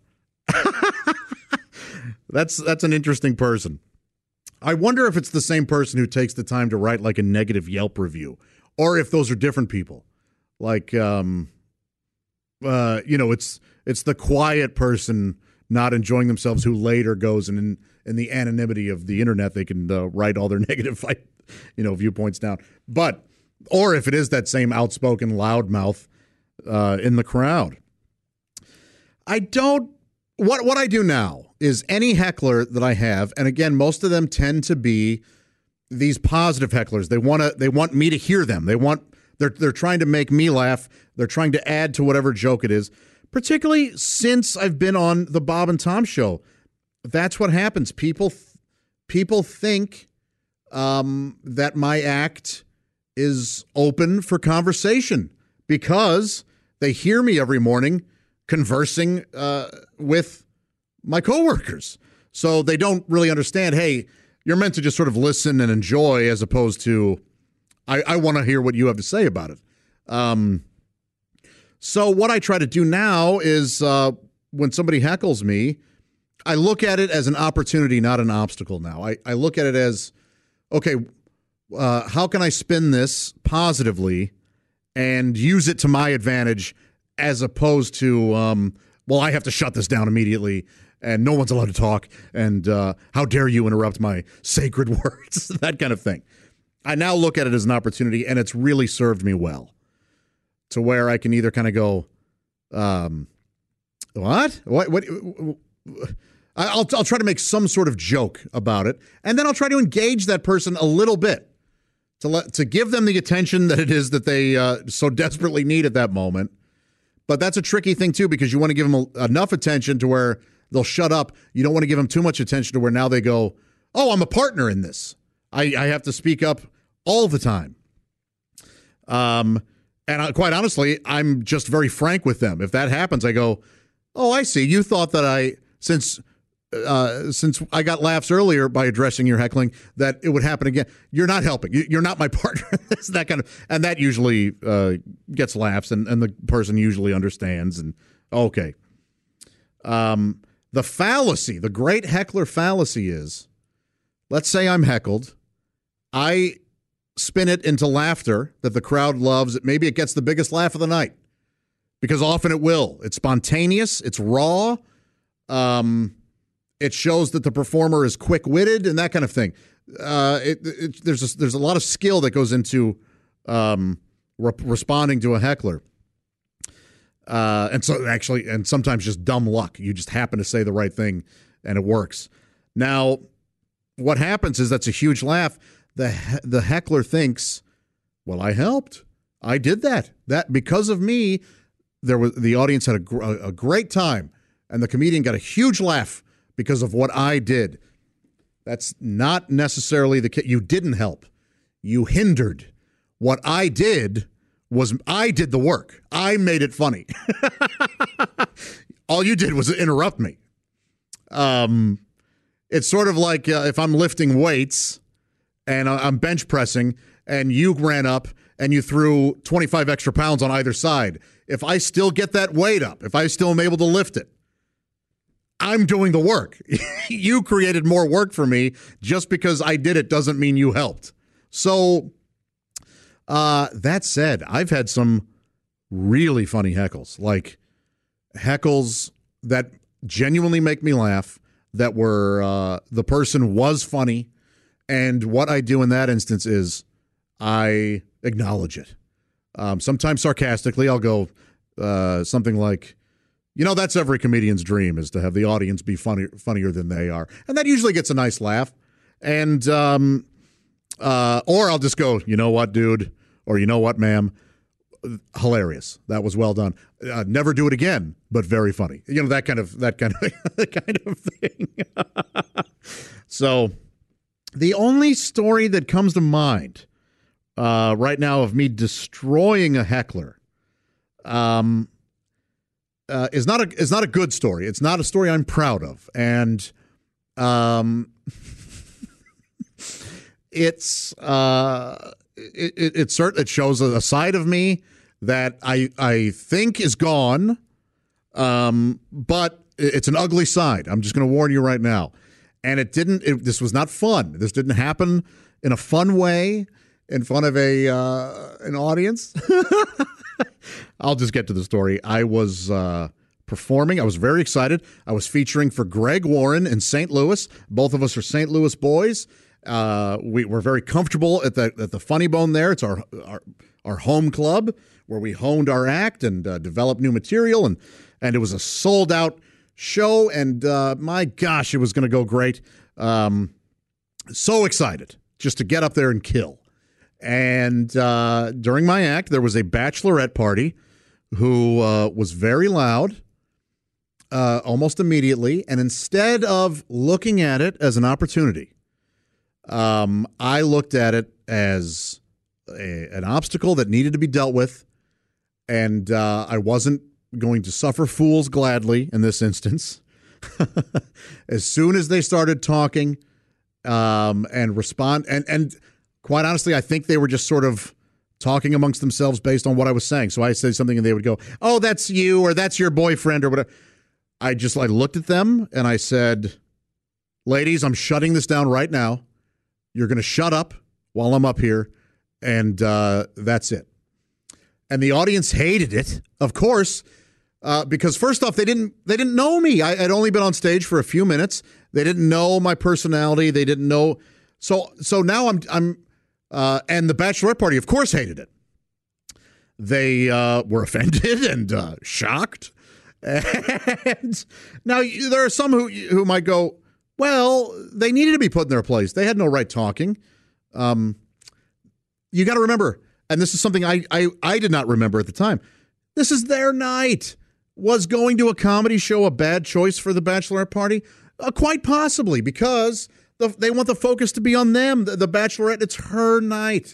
that's that's an interesting person. I wonder if it's the same person who takes the time to write like a negative Yelp review, or if those are different people. Like, um, uh, you know, it's it's the quiet person not enjoying themselves who later goes and in, in the anonymity of the internet, they can uh, write all their negative, you know, viewpoints down. But, or if it is that same outspoken loudmouth uh, in the crowd. I don't, what what I do now is any heckler that I have, and again, most of them tend to be these positive hecklers. They want to, they want me to hear them. They want, they're they're trying to make me laugh. They're trying to add to whatever joke it is. Particularly since I've been on the Bob and Tom show, that's what happens. People, people think um, that my act is open for conversation because they hear me every morning conversing uh, with my coworkers. So they don't really understand, hey, you're meant to just sort of listen and enjoy, as opposed to, I, I want to hear what you have to say about it. Um, so what I try to do now is uh, when somebody heckles me, I look at it as an opportunity, not an obstacle now. I, I look at it as, okay, uh, how can I spin this positively and use it to my advantage, as opposed to, um, well, I have to shut this down immediately and no one's allowed to talk, and uh, how dare you interrupt my sacred words, that kind of thing. I now look at it as an opportunity, and it's really served me well, to where I can either kind of go, um, what? What? What? I'll, I'll try to make some sort of joke about it, and then I'll try to engage that person a little bit to let to give them the attention that it is that they uh, so desperately need at that moment. But that's a tricky thing, too, because you want to give them a, enough attention to where they'll shut up. You don't want to give them too much attention to where now they go, oh, I'm a partner in this. I, I have to speak up all the time. Um, and I, quite honestly, I'm just very frank with them. If that happens, I go, oh, I see. You thought that I, since uh, since I got laughs earlier by addressing your heckling, that it would happen again. You're not helping. You're not my partner. It's that kind of, and that usually uh, gets laughs, and, and the person usually understands. And okay, um, the fallacy, the great heckler fallacy is, let's say I'm heckled, I spin it into laughter that the crowd loves. Maybe it gets the biggest laugh of the night, because often it will. It's spontaneous. It's raw. Um, it shows that the performer is quick-witted and that kind of thing. Uh, it, it, there's a, there's a lot of skill that goes into um, re- responding to a heckler. Uh, and so actually, and sometimes just dumb luck. You just happen to say the right thing and it works. Now, what happens is that's a huge laugh. The the heckler thinks, well, I helped. I did that. That because of me, there was the audience had a, gr- a great time, and the comedian got a huge laugh because of what I did. That's not necessarily the case. You didn't help. You hindered. What I did was I did the work. I made it funny. All you did was interrupt me. Um, it's sort of like uh, if I'm lifting weights and I'm bench pressing, and you ran up and you threw twenty-five extra pounds on either side. If I still get that weight up, if I still am able to lift it, I'm doing the work. You created more work for me. Just because I did it doesn't mean you helped. So uh, that said, I've had some really funny heckles, like heckles that genuinely make me laugh, that were uh, the person was funny. And what I do in that instance is I acknowledge it. Um, sometimes sarcastically, I'll go uh, something like, you know, that's every comedian's dream, is to have the audience be funny, funnier than they are. And that usually gets a nice laugh. And um, uh, or I'll just go, you know what, dude? Or you know what, ma'am? Hilarious. That was well done. Uh, never do it again, but very funny. You know, that kind of that kind of that kind of thing. So the only story that comes to mind uh, right now of me destroying a heckler um, uh, is not a is not a good story. It's not a story I'm proud of, and um, it's uh, it it, it, cert- it shows a side of me that I I think is gone, um, but it's an ugly side. I'm just going to warn you right now. And it didn't, it, this was not fun. This didn't happen in a fun way in front of a uh, an audience. I'll just get to the story. I was uh, performing. I was very excited. I was featuring for Greg Warren in Saint Louis. Both of us are Saint Louis boys. Uh, we were very comfortable at the at the Funny Bone there. It's our our, our home club where we honed our act and uh, developed new material. And, and it was a sold-out show, and uh, my gosh, it was going to go great. Um, so excited just to get up there and kill. And uh, during my act, there was a bachelorette party who uh, was very loud uh, almost immediately. And instead of looking at it as an opportunity, um, I looked at it as a, an obstacle that needed to be dealt with. And uh, I wasn't going to suffer fools gladly in this instance. As soon as they started talking um, and respond, and, and quite honestly, I think they were just sort of talking amongst themselves based on what I was saying. So I said something and they would go, oh, that's you, or that's your boyfriend, or whatever. I just I looked at them and I said, ladies, I'm shutting this down right now. You're going to shut up while I'm up here, and uh, that's it. And the audience hated it, of course, uh, because first off, they didn't they didn't know me. I had only been on stage for a few minutes. They didn't know my personality. They didn't know. So so now I'm I'm uh, and the bachelorette party, of course, hated it. They uh, were offended and uh, shocked. And now there are some who who might go, well, they needed to be put in their place. They had no right talking. Um, you got to remember. And this is something I, I I did not remember at the time. This is their night. Was going to a comedy show a bad choice for the bachelorette party? Uh, quite possibly, because the, they want the focus to be on them. The, the bachelorette, it's her night.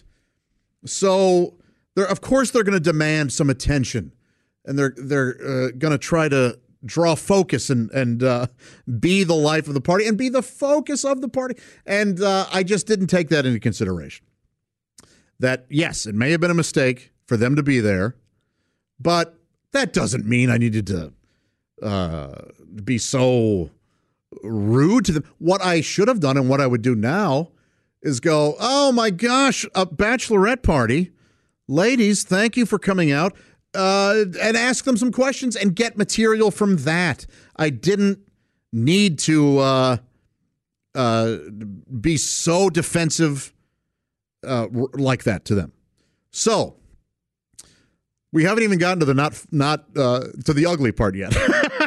So, they're, of course, they're going to demand some attention. And they're, they're uh, going to try to draw focus and and uh, be the life of the party and be the focus of the party. And uh, I just didn't take that into consideration. That, yes, it may have been a mistake for them to be there, but that doesn't mean I needed to uh, be so rude to them. What I should have done and what I would do now is go, oh my gosh, a bachelorette party. Ladies, thank you for coming out. Uh, and ask them some questions and get material from that. I didn't need to uh, uh, be so defensive uh, like that to them. So we haven't even gotten to the not not uh, to the ugly part yet.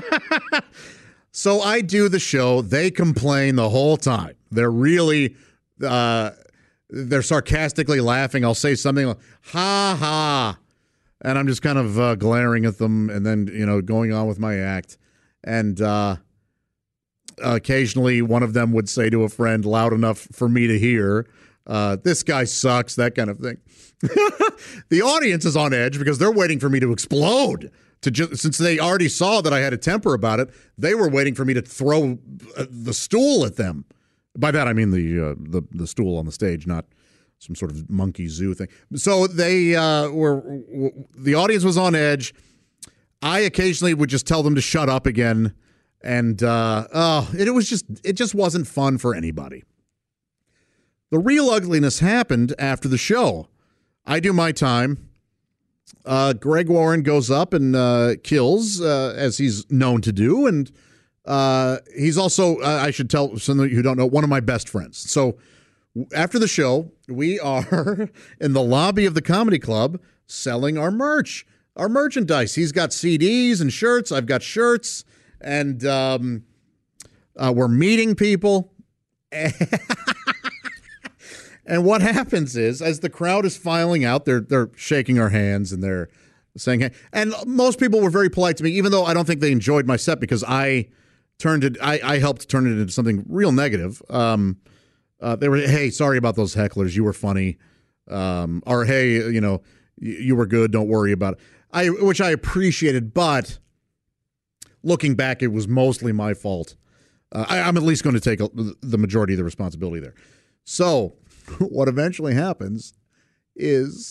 So I do the show. They complain the whole time. They're really uh, they're sarcastically laughing. I'll say something like, "Ha ha." And I'm just kind of uh, glaring at them and then, you know, going on with my act. And uh, occasionally one of them would say to a friend loud enough for me to hear, uh, this guy sucks, that kind of thing. The audience is on edge because they're waiting for me to explode. To ju- since they already saw that I had a temper about it, they were waiting for me to throw uh, the stool at them. By that, I mean the, uh, the the stool on the stage, not some sort of monkey zoo thing. So they uh, were, w- the audience was on edge. I occasionally would just tell them to shut up again. And uh, oh, it, it was just, it just wasn't fun for anybody. The real ugliness happened after the show. I do my time. Uh, Greg Warren goes up and uh, kills, uh, as he's known to do. And uh, he's also, uh, I should tell some of you who don't know, one of my best friends. So after the show, we are in the lobby of the comedy club selling our merch, our merchandise. He's got C Ds and shirts. I've got shirts. And um, uh, we're meeting people. And what happens is, as the crowd is filing out, they're they're shaking our hands and they're saying, hey. And most people were very polite to me, even though I don't think they enjoyed my set because I turned it, I, I helped turn it into something real negative. Um, Uh, they were, hey, sorry about those hecklers. You were funny. Um, or, hey, you know, you, you were good. Don't worry about it. I, which I appreciated. But looking back, it was mostly my fault. Uh, I, I'm at least going to take a, the majority of the responsibility there. So what eventually happens is,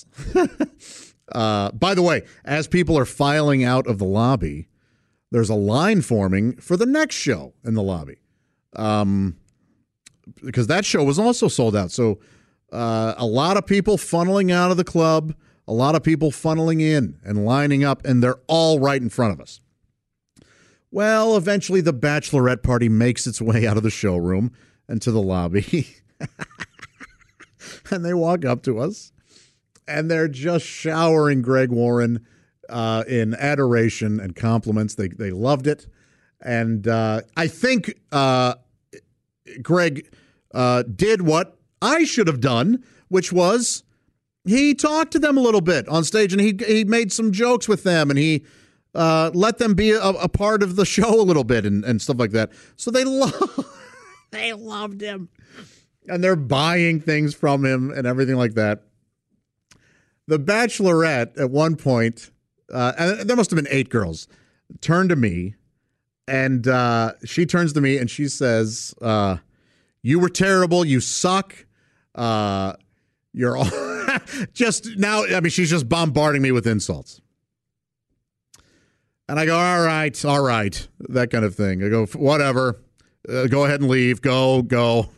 uh, by the way, as people are filing out of the lobby, there's a line forming for the next show in the lobby. Um, because that show was also sold out. So uh, a lot of people funneling out of the club, a lot of people funneling in and lining up, and they're all right in front of us. Well, eventually the bachelorette party makes its way out of the showroom and to the lobby. And they walk up to us, and they're just showering Greg Warren uh, in adoration and compliments. They, they loved it. And uh, I think... Uh, Greg uh, did what I should have done, which was he talked to them a little bit on stage, and he he made some jokes with them, and he uh, let them be a, a part of the show a little bit and, and stuff like that. So they lo- they loved him, and they're buying things from him and everything like that. The Bachelorette at one point, uh, and there must have been eight girls, turned to me. And uh, she turns to me and she says, uh, you were terrible. You suck. Uh, you're all just now. I mean, she's just bombarding me with insults. And I go, all right, all right. That kind of thing. I go, whatever. Uh, go ahead and leave. Go, go.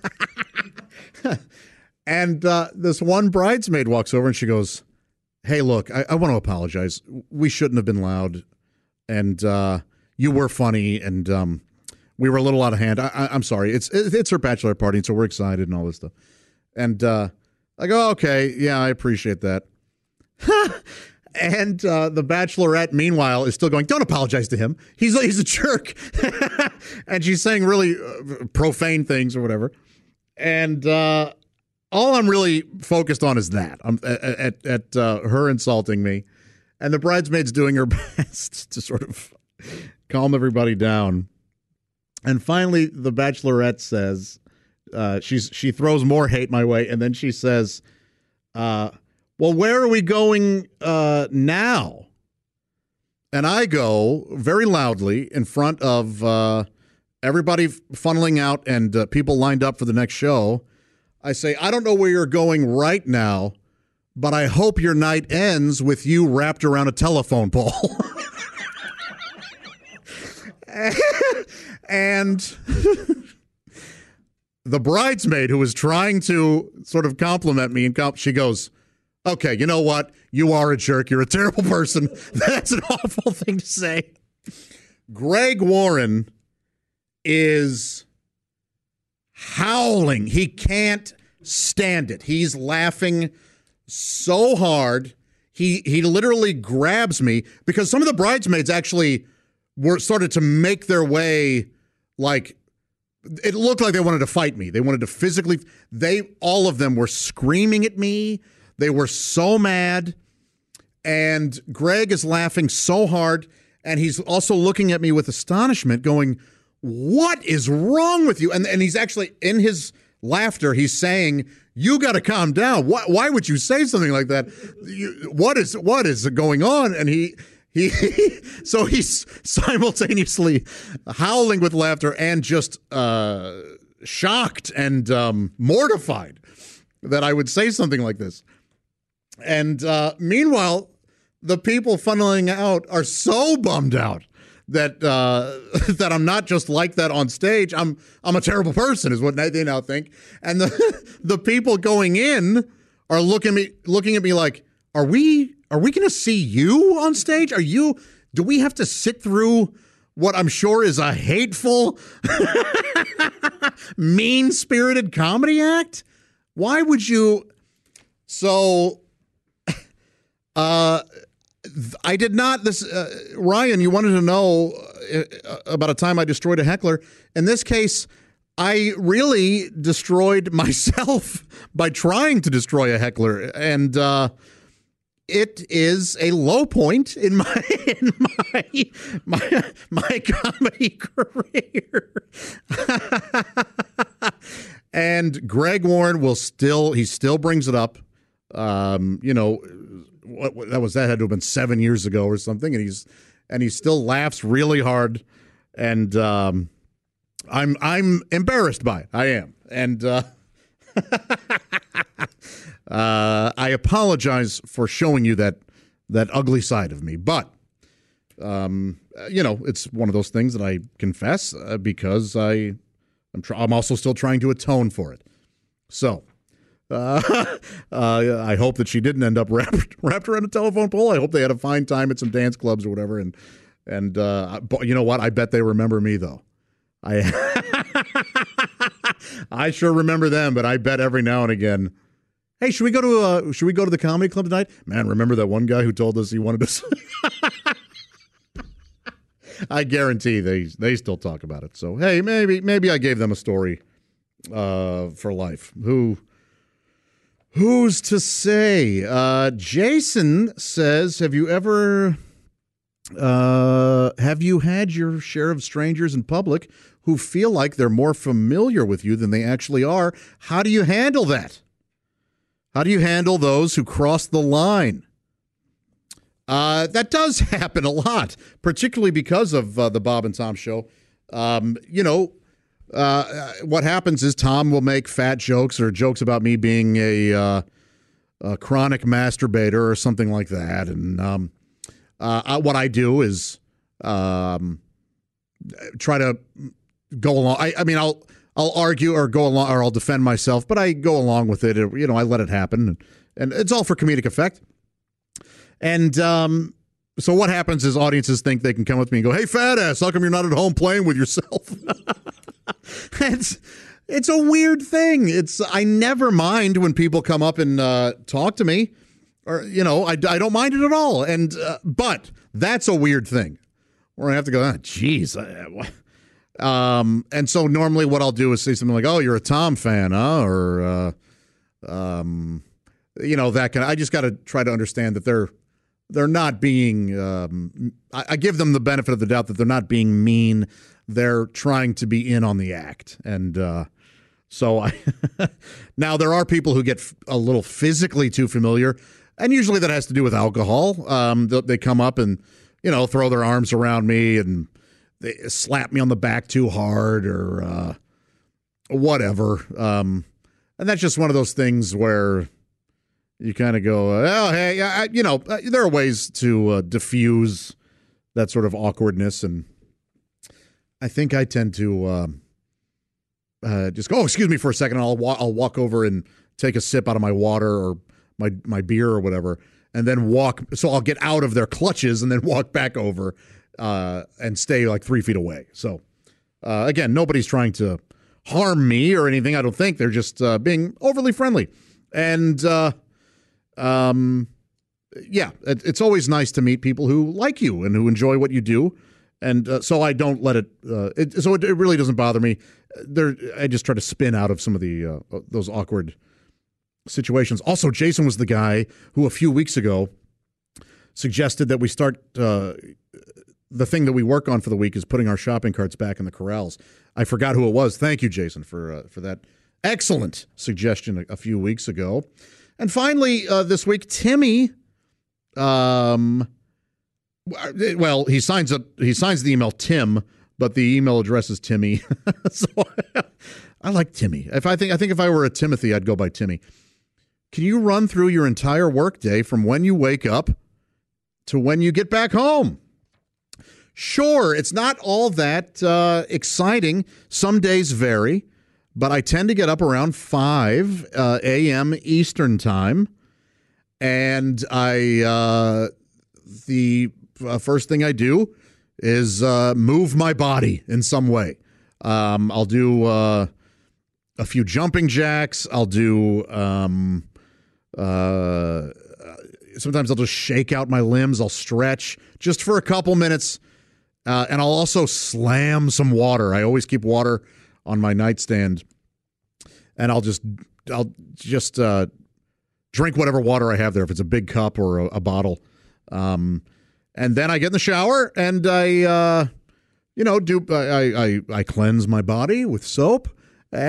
And uh, this one bridesmaid walks over and she goes, hey, look, I, I want to apologize. We shouldn't have been loud. And, uh, you were funny, and um, we were a little out of hand. I, I, I'm sorry. It's it's her bachelor party, so we're excited and all this stuff. And uh, I go, okay, yeah, I appreciate that. And uh, the Bachelorette, meanwhile, is still going, don't apologize to him. He's, he's a jerk. And she's saying really uh, profane things or whatever. And uh, all I'm really focused on is that. I'm at, at, at uh, her insulting me. And the bridesmaid's doing her best to sort of calm everybody down. And finally, the Bachelorette says, uh, she's she throws more hate my way, and then she says, uh, well, where are we going uh, now? and I go very loudly in front of uh, everybody funneling out and uh, people lined up for the next show. I say, I don't know where you're going right now, but I hope your night ends with you wrapped around a telephone pole. And the bridesmaid who was trying to sort of compliment me, and comp- she goes, okay, you know what? You are a jerk. You're a terrible person. That's an awful thing to say. Greg Warren is howling. He can't stand it. He's laughing so hard. He he literally grabs me because some of the bridesmaids actually were started to make their way, like, it looked like they wanted to fight me. They wanted to physically, they, all of them were screaming at me. They were so mad. And Greg is laughing so hard. And he's also looking at me with astonishment going, what is wrong with you? And, and he's actually, in his laughter, he's saying, you got to calm down. Why, why would you say something like that? You, what is what is going on? And he... He, so he's simultaneously howling with laughter and just uh, shocked and um, mortified that I would say something like this. And uh, meanwhile, the people funneling out are so bummed out that uh, that I'm not just like that on stage. I'm I'm a terrible person, is what they now think. And the the people going in are looking at me looking at me like, are we? Are we going to see you on stage? Are you, do we have to sit through what I'm sure is a hateful, mean-spirited comedy act? Why would you? So, uh, I did not, this, uh, Ryan, you wanted to know uh, about a time I destroyed a heckler. In this case, I really destroyed myself by trying to destroy a heckler. And, uh, it is a low point in my in my my my comedy career. And Greg Warren will still he still brings it up. Um, you know, what, what that was that had to have been seven years ago or something, and he's and he still laughs really hard. And um, I'm I'm embarrassed by it. I am, and. Uh, Uh, I apologize for showing you that that ugly side of me, but um, you know, it's one of those things that I confess uh, because I I'm, tr- I'm also still trying to atone for it. So uh, uh, I hope that she didn't end up wrapped wrapped around a telephone pole. I hope they had a fine time at some dance clubs or whatever. And and uh, you know what? I bet they remember me though. I I sure remember them, but I bet every now and again. Hey, should we go to uh, should we go to the comedy club tonight? Man, remember that one guy who told us he wanted us? I guarantee they they still talk about it. So hey, maybe maybe I gave them a story uh, for life. Who who's to say? Uh, Jason says, "Have you ever uh, have you had your share of strangers in public who feel like they're more familiar with you than they actually are? How do you handle that?" How do you handle those who cross the line? Uh, that does happen a lot, particularly because of uh, the Bob and Tom show. Um, you know, uh, what happens is Tom will make fat jokes or jokes about me being a, uh, a chronic masturbator or something like that. And um, uh, what I do is um, try to go along. I, I mean, I'll... I'll argue or go along or I'll defend myself, but I go along with it. You know, I let it happen, and, and it's all for comedic effect. And um, so what happens is audiences think they can come with me and go, "Hey, fat ass, how come you're not at home playing with yourself?" it's it's a weird thing. It's I never mind when people come up and uh, talk to me, or you know, I, I don't mind it at all. And uh, but that's a weird thing where I have to go, "Oh, geez." I, what? Um, and so normally what I'll do is say something like, "Oh, you're a Tom fan, huh?" Or, uh, um, you know, that kind of, I just got to try to understand that they're, they're not being, um, I, I give them the benefit of the doubt that they're not being mean. They're trying to be in on the act. And, uh, so I, now there are people who get a little physically too familiar, and usually that has to do with alcohol. Um, they come up and, you know, throw their arms around me and they slap me on the back too hard or uh, whatever. Um, and that's just one of those things where you kind of go, oh, hey, I, you know, there are ways to uh, diffuse that sort of awkwardness. And I think I tend to um, uh, just go, oh, excuse me for a second. And I'll, wa- I'll walk over and take a sip out of my water or my, my beer or whatever, and then walk. So I'll get out of their clutches and then walk back over uh, and stay like three feet away. So uh, again, nobody's trying to harm me or anything. I don't think they're just uh, being overly friendly. And uh, um, yeah, it, it's always nice to meet people who like you and who enjoy what you do. And uh, so I don't let it, uh, it so it, it really doesn't bother me. There, I just try to spin out of some of the uh, those awkward situations. Also, Jason was the guy who a few weeks ago suggested that we start uh, the thing that we work on for the week is putting our shopping carts back in the corrals. I forgot who it was. Thank you, Jason, for uh, for that excellent suggestion a, a few weeks ago. And finally, uh, this week, Timmy. Um, well, he signs up. He signs the email Tim, but the email address is Timmy. So I like Timmy. If I think I think if I were a Timothy, I'd go by Timmy. Can you run through your entire workday from when you wake up to when you get back home? Sure, it's not all that uh, exciting. Some days vary, but I tend to get up around five uh, a.m. Eastern time, and I uh, the uh, first thing I do is uh, move my body in some way. Um, I'll do uh, a few jumping jacks. I'll do um, uh, sometimes I'll just shake out my limbs. I'll stretch just for a couple minutes. Uh, and I'll also slam some water. I always keep water on my nightstand, and I'll just I'll just uh, drink whatever water I have there, if it's a big cup or a, a bottle. Um, and then I get in the shower and I, uh, you know, do I, I I cleanse my body with soap. No,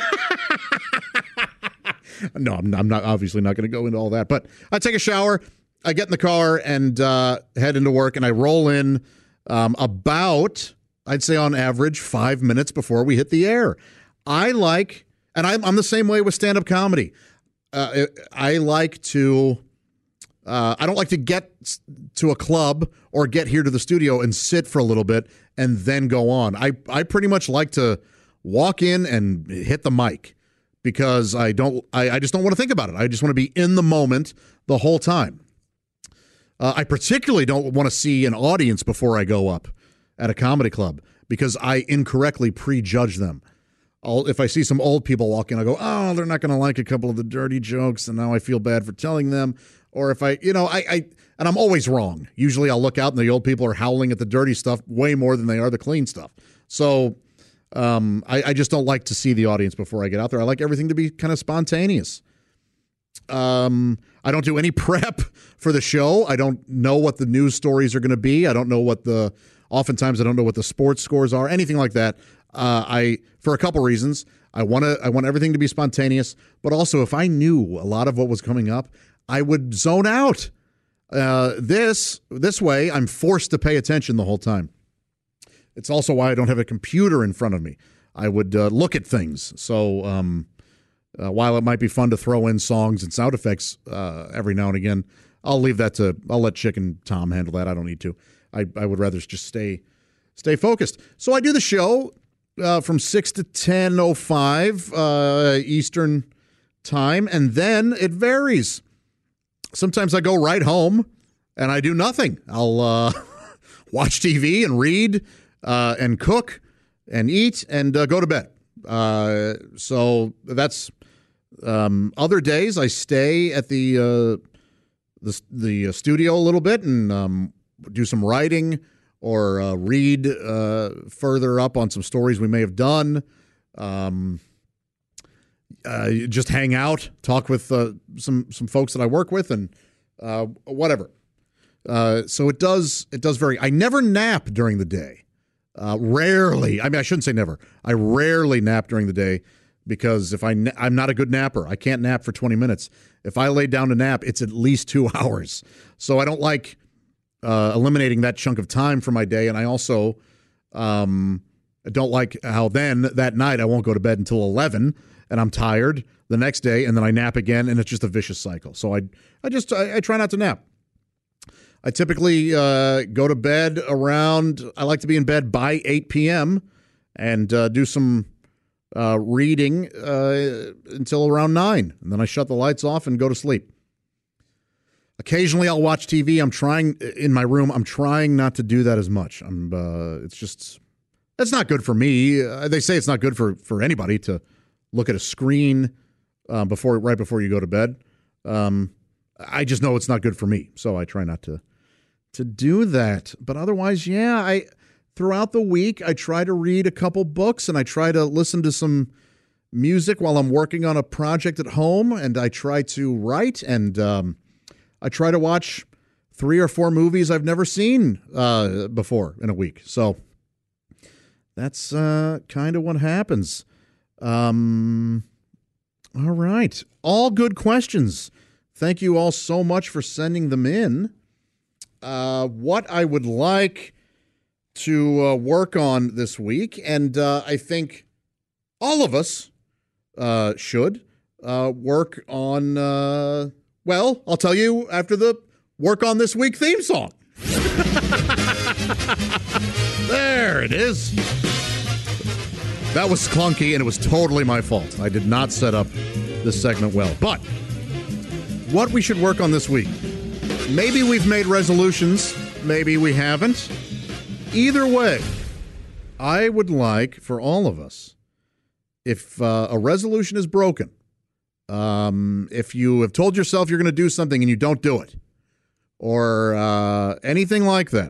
I'm, I'm not obviously not going to go into all that, but I take a shower. I get in the car and uh, head into work, and I roll in. Um, about, I'd say on average, five minutes before we hit the air. I like, and I'm, I'm the same way with stand-up comedy. Uh, I like to, uh, I don't like to get to a club or get here to the studio and sit for a little bit and then go on. I, I pretty much like to walk in and hit the mic because I don't, I, I just don't want to think about it. I just want to be in the moment the whole time. Uh, I particularly don't want to see an audience before I go up at a comedy club because I incorrectly prejudge them. I'll, if I see some old people walking, I go, oh, they're not going to like a couple of the dirty jokes, and now I feel bad for telling them. Or if I, you know, I, I, and I'm always wrong. Usually I'll look out and the old people are howling at the dirty stuff way more than they are the clean stuff. So um, I, I just don't like to see the audience before I get out there. I like everything to be kind of spontaneous. Um, I don't do any prep for the show. I don't know what the news stories are going to be. I don't know what the, oftentimes I don't know what the sports scores are, anything like that. Uh, I, for a couple reasons, I want to, I want everything to be spontaneous, but also if I knew a lot of what was coming up, I would zone out. Uh, this, this way, I'm forced to pay attention the whole time. It's also why I don't have a computer in front of me. I would uh, look at things. So, um, Uh, while it might be fun to throw in songs and sound effects uh, every now and again, I'll leave that to, I'll let Chick and Tom handle that. I don't need to. I, I would rather just stay stay focused. So I do the show uh, from six to ten oh five uh, Eastern time, and then it varies. Sometimes I go right home and I do nothing. I'll uh, watch T V and read uh, and cook and eat and uh, go to bed. Uh, so that's... Um, other days I stay at the uh, the, the studio a little bit and um, do some writing or uh, read uh, further up on some stories we may have done. Um, uh, just hang out, talk with uh, some some folks that I work with, and uh, whatever. Uh, so it does it does vary. I never nap during the day. Uh, rarely. I mean, I shouldn't say never. I rarely nap during the day. Because if I na- I'm not a good napper, I can't nap for twenty minutes. If I lay down to nap, it's at least two hours. So I don't like uh, eliminating that chunk of time from my day. And I also um, don't like how then that night I won't go to bed until eleven and I'm tired the next day, and then I nap again, and it's just a vicious cycle. So I I just I, I try not to nap. I typically uh, go to bed around, I like to be in bed by eight p.m. and uh, do some uh, reading uh, until around nine. And then I shut the lights off and go to sleep. Occasionally I'll watch T V. I'm trying, in my room, I'm trying not to do that as much. I'm. Uh, it's just, that's not good for me. Uh, they say it's not good for, for anybody to look at a screen uh, before right before you go to bed. Um, I just know it's not good for me, so I try not to to do that. But otherwise, yeah, I throughout the week I try to read a couple books and I try to listen to some music while I'm working on a project at home, and I try to write, and um, I try to watch three or four movies I've never seen uh, before in a week. So that's uh, kind of what happens. Um, all right. All good questions. Thank you all so much for sending them in. Uh, what I would like to uh, work on this week, and uh, I think all of us uh, should uh, work on, uh, well, I'll tell you after the work on this week theme song. There it is. That was clunky, and it was totally my fault. I did not set up this segment well. But what we should work on this week, maybe we've made resolutions, maybe we haven't. Either way, I would like for all of us, if uh, a resolution is broken, um, if you have told yourself you're going to do something and you don't do it, or uh, anything like that,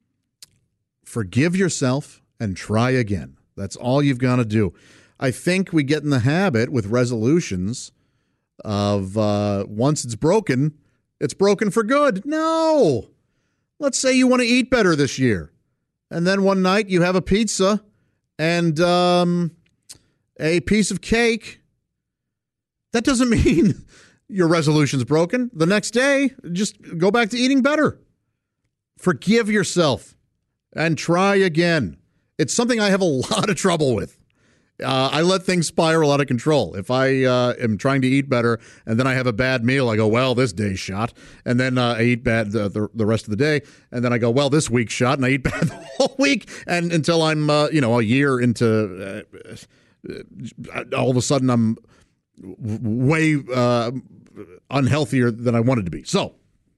forgive yourself and try again. That's all you've got to do. I think we get in the habit with resolutions of uh, once it's broken, it's broken for good. No. Let's say you want to eat better this year. And then one night you have a pizza and um, a piece of cake. That doesn't mean your resolution's broken. The next day, just go back to eating better. Forgive yourself and try again. It's something I have a lot of trouble with. Uh, I let things spiral out of control. If I uh, am trying to eat better and then I have a bad meal, I go, well, this day's shot. And then uh, I eat bad the, the, the rest of the day. And then I go, well, this week's shot. And I eat bad the whole week. And until I'm, uh, you know, a year into, uh, all of a sudden I'm way uh, unhealthier than I wanted to be. So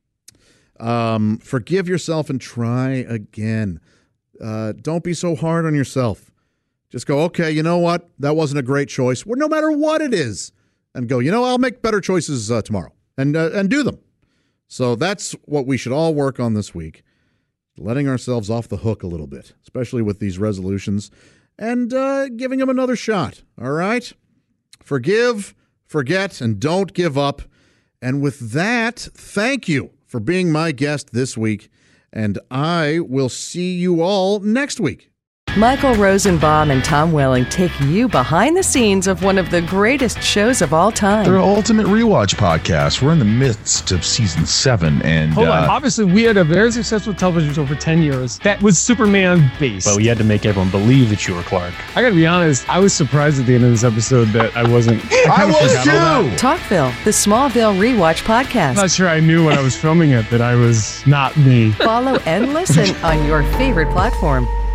um, forgive yourself and try again. Uh, don't be so hard on yourself. Just go, okay, you know what? That wasn't a great choice. Well, no matter what it is. And go, you know, I'll make better choices uh, tomorrow and uh, and do them. So that's what we should all work on this week. Letting ourselves off the hook a little bit, especially with these resolutions, and uh, giving them another shot. All right? Forgive, forget, and don't give up. And with that, thank you for being my guest this week. And I will see you all next week. Michael Rosenbaum and Tom Welling take you behind the scenes of one of the greatest shows of all time. They're Ultimate Rewatch Podcast. We're in the midst of season seven, and hold on. Uh, Obviously, we had a very successful television show for ten years that was Superman based. But we had to make everyone believe that you were Clark. I got to be honest. I was surprised at the end of this episode that I wasn't. I, I was too. Talkville, the Smallville Rewatch Podcast. I'm not sure I knew when I was filming it that I was not me. Follow and listen on your favorite platform.